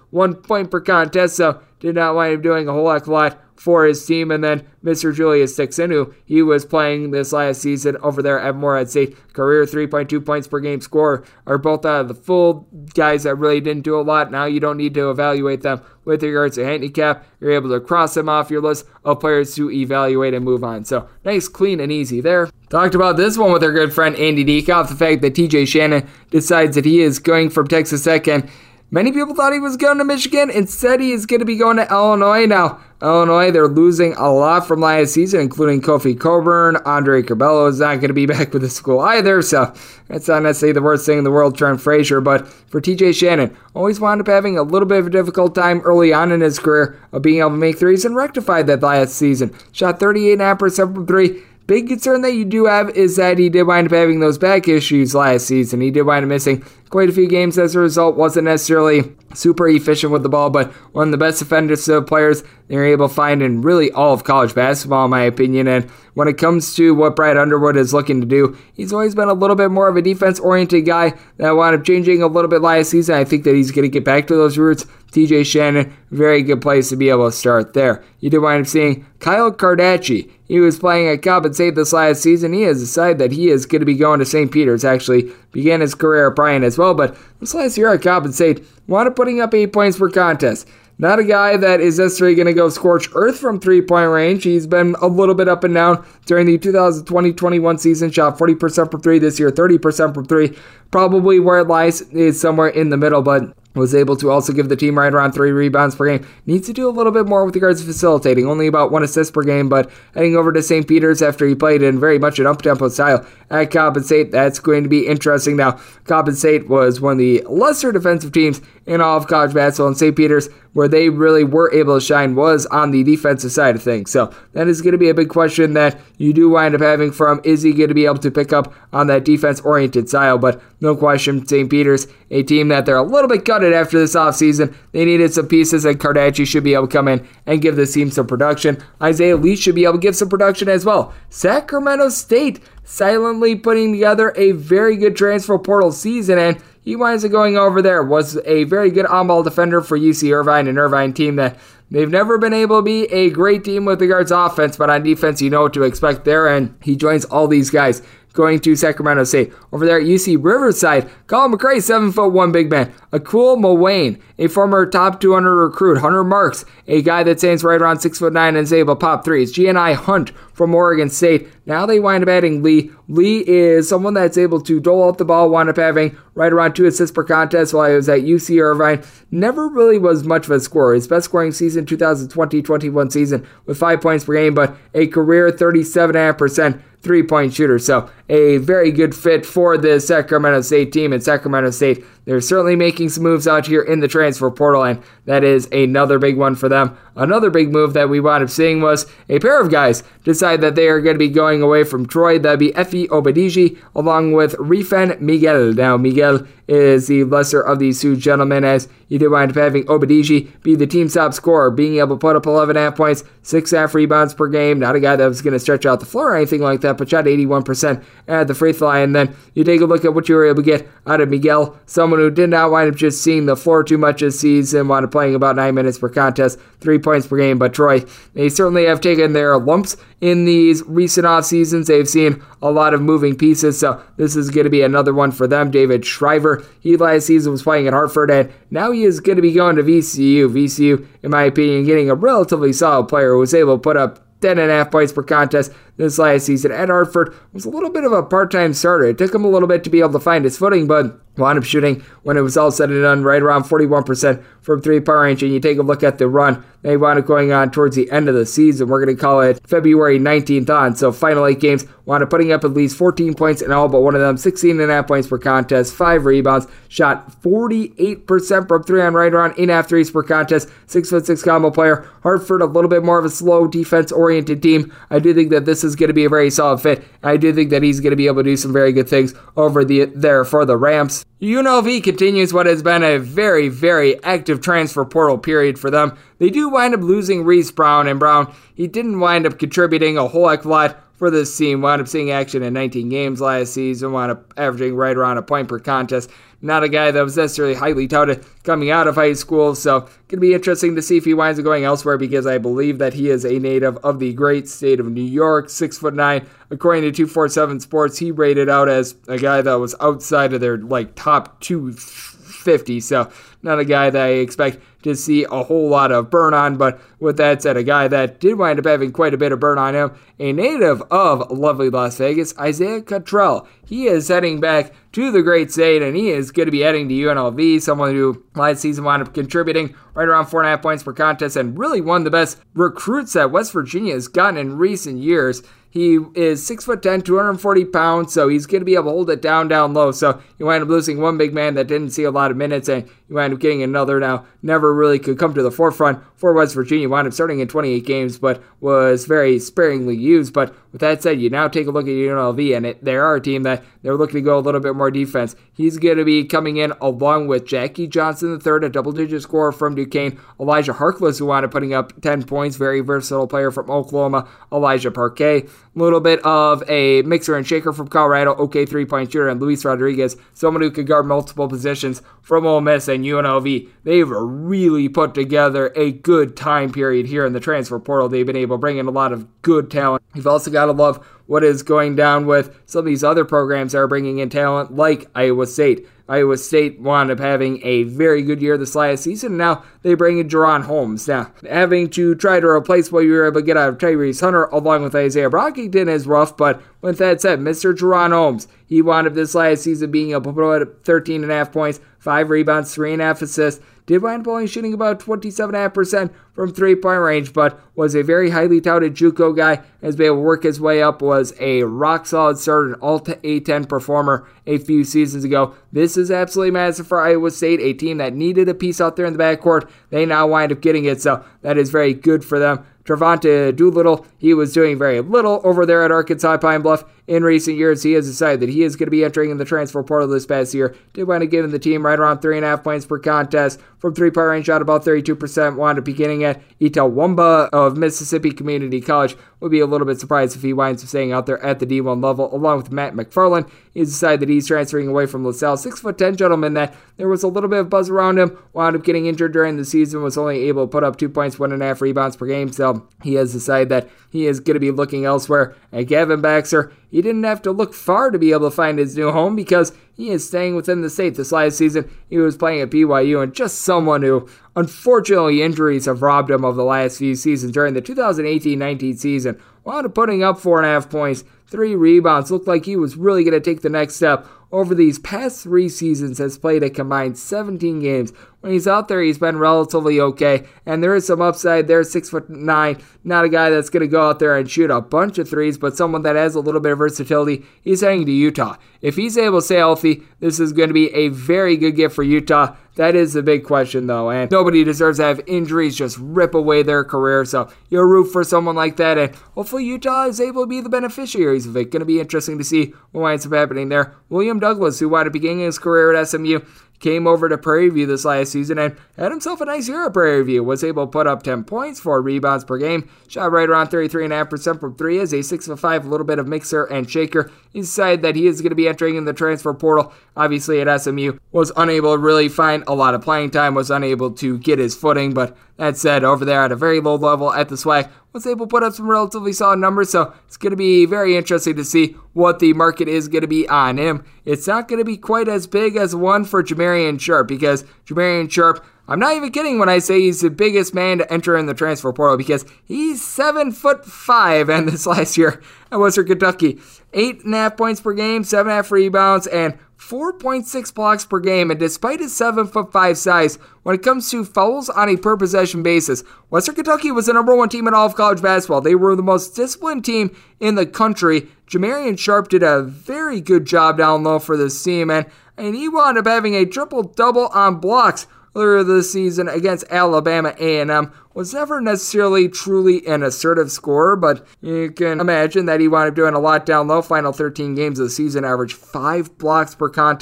1 point per contest, so did not wind up doing a whole heck of a lot for his team. And then Mr. Julius Dixon, who he was playing this last season over there at Morehead State, career 3.2 points per game scorer, are both out of the full guys that really didn't do a lot. Now you don't need to evaluate them with regards to handicap. You're able to cross them off your list of players to evaluate and move on. So nice, clean, and easy there. Talked about this one with our good friend Andy Dekoff, the fact that TJ Shannon decides that he is going from Texas Tech, and many people thought he was going to Michigan. Instead, he is going to be going to Illinois. Now, Illinois, they're losing a lot from last season, including Kofi Coburn. Andre Curbelo is not going to be back with the school either, so that's not necessarily the worst thing in the world, Trent Frazier. But for TJ Shannon, always wound up having a little bit of a difficult time early on in his career of being able to make threes, and rectified that last season. Shot 38.5% from three. Big concern that you do have is that he did wind up having those back issues last season. He did wind up missing quite a few games as a result. Wasn't necessarily super efficient with the ball, but one of the best defensive players they're able to find in really all of college basketball, in my opinion. And when it comes to what Brad Underwood is looking to do, he's always been a little bit more of a defense-oriented guy. That wound up changing a little bit last season. I think that he's going to get back to those roots. TJ Shannon, very good place to be able to start there. You did wind up seeing Kyle Kardashian. He was playing at Coppin State this last season. He has decided that he is going to be going to St. Peter's. Actually began his career at Bryant as well, but this last year at Coppin State, wound up putting up 8 points per contest. Not a guy that is necessarily going to go scorch earth from three-point range. He's been a little bit up and down during the 2020-21 season. Shot 40% from three this year, 30% from three. Probably where it lies is somewhere in the middle, but was able to also give the team right around 3 rebounds per game. Needs to do a little bit more with regards to facilitating, only about 1 assist per game, but heading over to St. Peter's after he played in very much an up-tempo style at Coppin State, that's going to be interesting. Now, Coppin State was one of the lesser defensive teams in all of college basketball, and St. Peter's, where they really were able to shine, was on the defensive side of things. So that is going to be a big question that you do wind up having from, is he going to be able to pick up on that defense-oriented style? But no question, St. Peter's, a team that they're a little bit gutted after this offseason. They needed some pieces, and Kardashian should be able to come in and give this team some production. Isaiah Lee should be able to give some production as well. Sacramento State silently putting together a very good transfer portal season, and he winds up going over there. Was a very good on-ball defender for UC Irvine, an Irvine team that they've never been able to be a great team with regards to offense, but on defense, you know what to expect there, and he joins all these guys going to Sacramento State. Over there at UC Riverside, Colin McRae, 7'1" big man. Akul Mulwayne, a former top 200 recruit. Hunter Marks, a guy that stands right around 6'9" and is able to pop threes. GNI Hunt from Oregon State. Now they wind up adding Lee. Lee is someone that's able to dole out the ball, wind up having right around 2 assists per contest while he was at UC Irvine. Never really was much of a scorer. His best scoring season, 2020-21 season, with 5 points per game, but a career 37.5% three-point shooter. So a very good fit for the Sacramento State team. And Sacramento State, they're certainly making some moves out here in the transfer portal, and that is another big one for them. Another big move that we wound up seeing was a pair of guys decide that they are going to be going away from Troy. That'd be Efe Obadiji along with Rifen Miguel. Now, Miguel is the lesser of these two gentlemen, as you did wind up having Obadiji be the team's top scorer, being able to put up 11.5 points, 6.5 rebounds per game. Not a guy that was going to stretch out the floor or anything like that, but shot 81% at the free throw line. And then you take a look at what you were able to get out of Miguel, someone who did not wind up just seeing the floor too much this season, wound up playing about 9 minutes per contest, 3 points per game. But Troy, they certainly have taken their lumps in these recent off seasons. They've seen a lot of moving pieces, so this is going to be another one for them. David Shriver, he last season was playing at Hartford, and now he is going to be going to VCU. VCU, in my opinion, getting a relatively solid player who was able to put up 10.5 points per contest this last season at Hartford. Was a little bit of a part-time starter. It took him a little bit to be able to find his footing, but wound up shooting, when it was all said and done, right around 41% from three-point range. And you take a look at the run they wound up going on towards the end of the season. We're going to call it February 19th on. So final 8 games, wound up putting up at least 14 points in all but one of them, 16.5 points per contest, 5 rebounds, shot 48% from 3 on right around 8.5 threes per contest, 6'6" combo player. Hartford, a little bit more of a slow defense-oriented team. I do think that this is going to be a very solid fit. I do think that he's going to be able to do some very good things over there for the Rams. UNLV continues what has been a very, very active transfer portal period for them. They do wind up losing Reese Brown, and Brown, he didn't wind up contributing a whole heck of a lot for this team. Wound up seeing action in 19 games last season, wound up averaging right around a point per contest. Not a guy that was necessarily highly touted coming out of high school, so going to be interesting to see if he winds up going elsewhere, because I believe that he is a native of the great state of New York, 6'9". According to 247 Sports, he rated out as a guy that was outside of their top 250, so not a guy that I expect to see a whole lot of burn on. But with that said, a guy that did wind up having quite a bit of burn on him, a native of lovely Las Vegas, Isaiah Cottrell. He is heading back to the great state, and he is going to be heading to UNLV, someone who last season wound up contributing right around 4.5 points per contest, and really one of the best recruits that West Virginia has gotten in recent years. He is 6'10", 240 pounds, so he's going to be able to hold it down low. So you wind up losing one big man that didn't see a lot of minutes, and you wind up getting another now never really could come to the forefront for West Virginia. Wound up starting in 28 games, but was very sparingly used. But with that said, you now take a look at UNLV, and they are a team that they're looking to go a little bit more defense. He's going to be coming in along with Jackie Johnson III, a double-digit scorer from Duquesne, Elijah Harkless, who wound up putting up 10 points, very versatile player from Oklahoma, Elijah Parquet, a little bit of a mixer and shaker from Colorado, okay three-point shooter, and Luis Rodriguez, someone who could guard multiple positions from Ole Miss and UNLV. They've really put together a good time period here in the transfer portal. They've been able to bring in a lot of good talent. You've also got to love what is going down with some of these other programs that are bringing in talent, like Iowa State. Iowa State wound up having a very good year this last season. Now they bring in Jerron Holmes. Now, having to try to replace what you were able to get out of Tyrese Hunter along with Isaiah Brockington is rough, but with that said, Mr. Jerron Holmes, he wound up this last season being able to put up 13.5 points, 5 rebounds, 3.5 assists. Did wind up only shooting about 27.5% from three-point range, but was a very highly touted JUCO guy, has been able to work his way up, was a rock-solid starter, an all-A10 performer a few seasons ago. This is absolutely massive for Iowa State, a team that needed a piece out there in the backcourt. They now wind up getting it, so that is very good for them. Trevante Doolittle, he was doing very little over there at Arkansas Pine Bluff. In recent years, he has decided that he is going to be entering in the transfer portal this past year. Did wind up giving the team right around 3.5 points per contest. From three-point range, shot about 32%. Wound up beginning at Itawamba of Mississippi Community College. Would be a little bit surprised if he winds up staying out there at the D1 level, along with Matt McFarland. He's decided that he's transferring away from LaSalle. 6'10" gentleman that there was a little bit of buzz around him. Wound up getting injured during the season. Was only able to put up 2 points, 1.5 rebounds per game. So he has decided that he is going to be looking elsewhere. And Gavin Baxter, he didn't have to look far to be able to find his new home, because he is staying within the state. This last season, he was playing at BYU, and just someone who, unfortunately, injuries have robbed him of the last few seasons. During the 2018-19 season, wound up putting up 4.5 points, 3 rebounds. Looked like he was really going to take the next step. Over these past 3 seasons, has played a combined 17 games. When he's out there, he's been relatively okay, and there is some upside there. 6'9", not a guy that's going to go out there and shoot a bunch of threes, but someone that has a little bit of versatility. He's heading to Utah. If he's able to stay healthy, this is going to be a very good gift for Utah. That is the big question, though, and nobody deserves to have injuries just rip away their career, so you'll root for someone like that, and hopefully Utah is able to be the beneficiaries of it. Going to be interesting to see what winds up happening there. William Douglas, who wound up beginning his career at SMU, came over to Prairie View this last season and had himself a nice year at Prairie View. Was able to put up 10 points, 4 rebounds per game. Shot right around 33.5% from 3 as a 6'5", a little bit of mixer and shaker. He decided that he is going to be entering in the transfer portal. Obviously at SMU, was unable to really find a lot of playing time, was unable to get his footing, but that said, over there at a very low level at the SWAC, was able to put up some relatively solid numbers, so it's going to be very interesting to see what the market is going to be on him. It's not going to be quite as big as one for Jamarian Sharp, because Jamarian Sharp, I'm not even kidding when I say he's the biggest man to enter in the transfer portal, because he's 7'5", and this last year at Western Kentucky, 8.5 points per game, 7.5 rebounds, and 4.6 blocks per game. And despite his 7'5" size, when it comes to fouls on a per possession basis, Western Kentucky was the number 1 team in all of college basketball. They were the most disciplined team in the country. Jamarian Sharp did a very good job down low for this team, and he wound up having a triple-double on blocks earlier this season against Alabama A&M. Was never necessarily truly an assertive scorer, but you can imagine that he wound up doing a lot down low. Final 13 games of the season, averaged 5 blocks per contest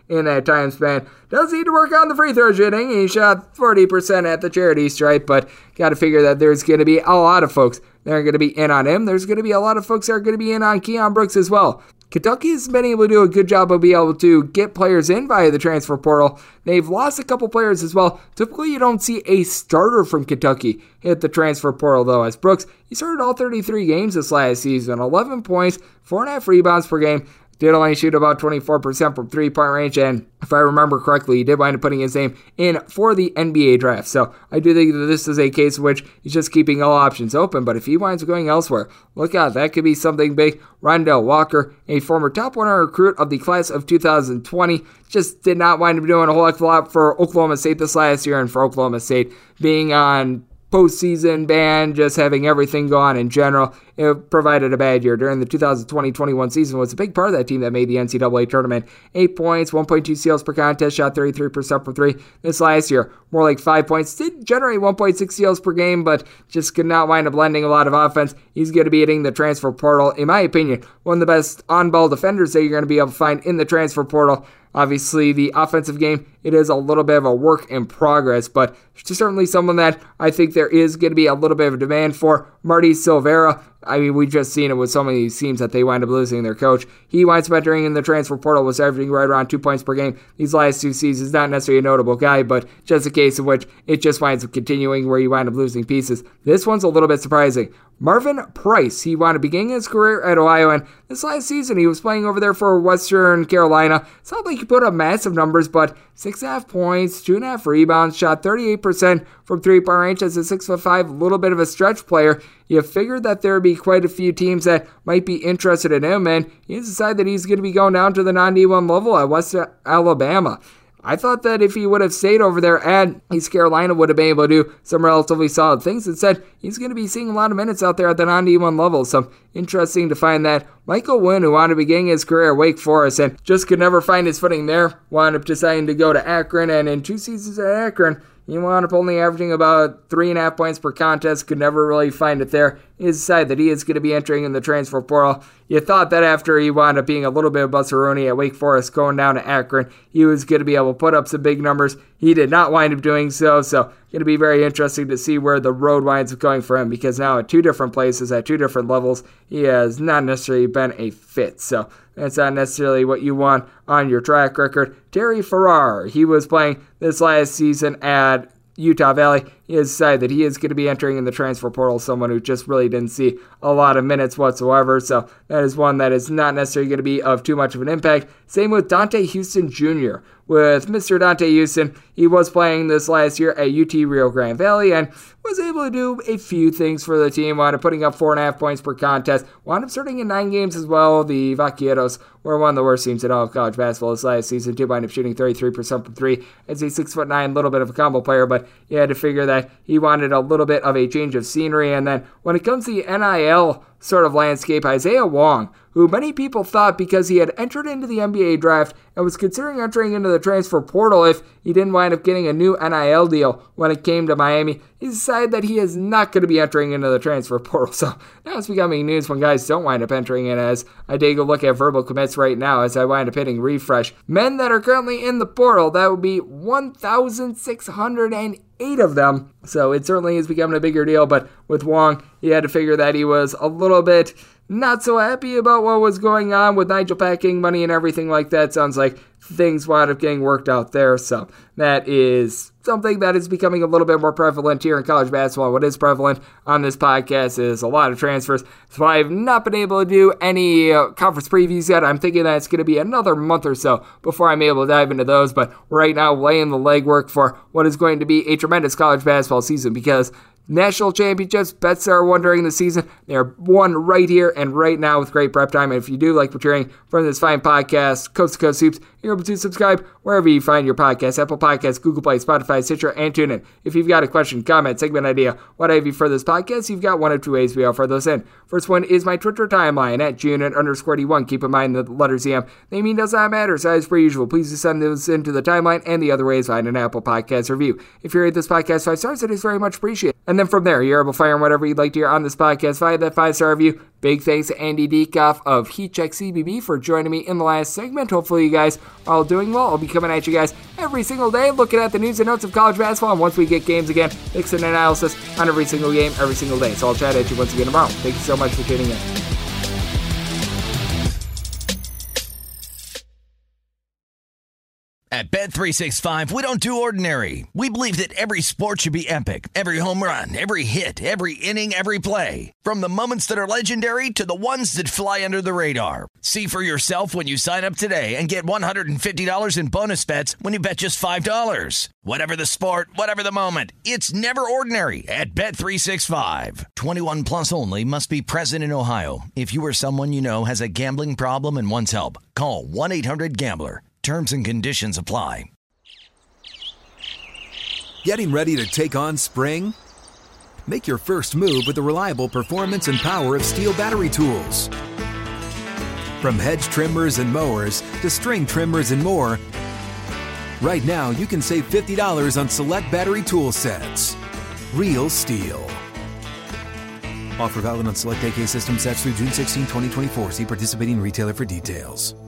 in that time span. Does need to work on the free throw shooting. He shot 40% at the charity stripe, but got to figure that there's going to be a lot of folks that are going to be in on him. There's going to be a lot of folks that are going to be in on Keon Brooks as well. Kentucky has been able to do a good job of being able to get players in via the transfer portal. They've lost a couple players as well. Typically, you don't see a starter from Kentucky hit the transfer portal, though, as Brooks, he started all 33 games this last season, 11 points, 4.5 rebounds per game. Did only shoot about 24% from three-point range, and if I remember correctly, he did wind up putting his name in for the NBA draft. So I do think that this is a case in which he's just keeping all options open, but if he winds up going elsewhere, look out, that could be something big. Rondell Walker, a former top 100 recruit of the class of 2020, just did not wind up doing a whole heck of a lot for Oklahoma State this last year, and for Oklahoma State being on postseason ban, just having everything go on in general, it provided a bad year. During the 2020-21 season was a big part of that team that made the NCAA tournament. 8 points, 1.2 steals per contest, shot 33% from three. This last year, more like 5 points. Did generate 1.6 steals per game, but just could not wind up lending a lot of offense. He's going to be hitting the transfer portal. In my opinion, one of the best on-ball defenders that you're going to be able to find in the transfer portal. Obviously, the offensive game, it is a little bit of a work in progress, but certainly someone that I think there is going to be a little bit of a demand for. Marty Silvera, I mean, we've just seen it with so many of these teams that they wind up losing their coach. He winds up entering in the transfer portal, was averaging right around 2 points per game these last 2 seasons. Not necessarily a notable guy, but just a case in which it just winds up continuing where you wind up losing pieces. This one's a little bit surprising. Marvin Price, he wound up beginning his career at Ohio, and this last season he was playing over there for Western Carolina. It's not like he put up massive numbers, but 6.5 points, 2.5 rebounds, shot 38% from three-point range as a 6'5", little bit of a stretch player. You figured that there would be quite a few teams that might be interested in him, and he's decided that he's going to be going down to the non-D1 level at West Alabama. I thought that if he would have stayed over there at East Carolina, would have been able to do some relatively solid things. Instead, he's going to be seeing a lot of minutes out there at the non-D1 level. So interesting to find that Michael Wynn, who wound up beginning his career at Wake Forest and just could never find his footing there, wound up deciding to go to Akron. And in 2 seasons at Akron, he wound up only averaging about 3.5 points per contest, could never really find it there. He decided that he is going to be entering in the transfer portal. You thought that after he wound up being a little bit of Bussaroni at Wake Forest, going down to Akron, he was going to be able to put up some big numbers. He did not wind up doing so, going to be very interesting to see where the road winds up going for him, because now at 2 different places, at 2 different levels, he has not necessarily been a fit. So that's not necessarily what you want on your track record. Terry Farrar, he was playing this last season at Utah Valley. He has decided that he is going to be entering in the transfer portal, someone who just really didn't see a lot of minutes whatsoever. So that is one that is not necessarily going to be of too much of an impact. Same with Dante Houston Jr. With Mr. Dante Houston, he was playing this last year at UT Rio Grande Valley and was able to do a few things for the team. Wound up putting up 4.5 points per contest. Wound up starting in 9 games as well. The Vaqueros were one of the worst teams in all of college basketball this last season. Did wind up shooting 33% from 3 as a 6'9", little bit of a combo player, but you had to figure that he wanted a little bit of a change of scenery. And then when it comes to the NIL sort of landscape, Isaiah Wong, who many people thought because he had entered into the NBA draft and was considering entering into the transfer portal if he didn't wind up getting a new NIL deal when it came to Miami, he decided that he is not going to be entering into the transfer portal. So now it's becoming news when guys don't wind up entering in, as I take a look at verbal commits right now as I wind up hitting refresh. Men that are currently in the portal, that would be 1,608 of them. So it certainly is becoming a bigger deal, but with Wong, he had to figure that he was a little bit not so happy about what was going on with Nigel packing money and everything like that. Sounds like things wound up getting worked out there. So that is something that is becoming a little bit more prevalent here in college basketball. What is prevalent on this podcast is a lot of transfers. So I have not been able to do any conference previews yet. I'm thinking that it's going to be another month or so before I'm able to dive into those. But right now, laying the legwork for what is going to be a tremendous college basketball season, because national championships, bets that are won during the season, they are won right here and right now with great prep time. And if you do like what you're hearing from this fine podcast, Coast to Coast Hoops, you're able to subscribe wherever you find your podcast: Apple Podcasts, Google Play, Spotify, Stitcher, and TuneIn. If you've got a question, comment, segment idea, what have you for this podcast, you've got one of 2 ways we offer those in. First one is my Twitter timeline at @GUnit_D1. Keep in mind the letters EM. Naming does not matter, so as per usual, please just send those into the timeline. And the other way is find an Apple Podcast review. If you rate this podcast 5 stars, it is very much appreciated. And then from there, you're able to fire in whatever you'd like to hear on this podcast via that 5-star review. Big thanks to Andy Diekoff of Heat Check CBB for joining me in the last segment. Hopefully you guys are all doing well. I'll be coming at you guys every single day, looking at the news and notes of college basketball. And once we get games again, mixing an analysis on every single game, every single day. So I'll chat at you once again tomorrow. Thank you so much for tuning in. At Bet365, we don't do ordinary. We believe that every sport should be epic. Every home run, every hit, every inning, every play. From the moments that are legendary to the ones that fly under the radar. See for yourself when you sign up today and get $150 in bonus bets when you bet just $5. Whatever the sport, whatever the moment, it's never ordinary at Bet365. 21 plus only. Must be present in Ohio. If you or someone you know has a gambling problem and wants help, call 1-800-GAMBLER. Terms and conditions apply. Getting ready to take on spring? Make your first move with the reliable performance and power of Steel battery tools. From hedge trimmers and mowers to string trimmers and more, right now you can save $50 on select battery tool sets. Real Steel. Offer valid on select AK system sets through June 16, 2024. See participating retailer for details.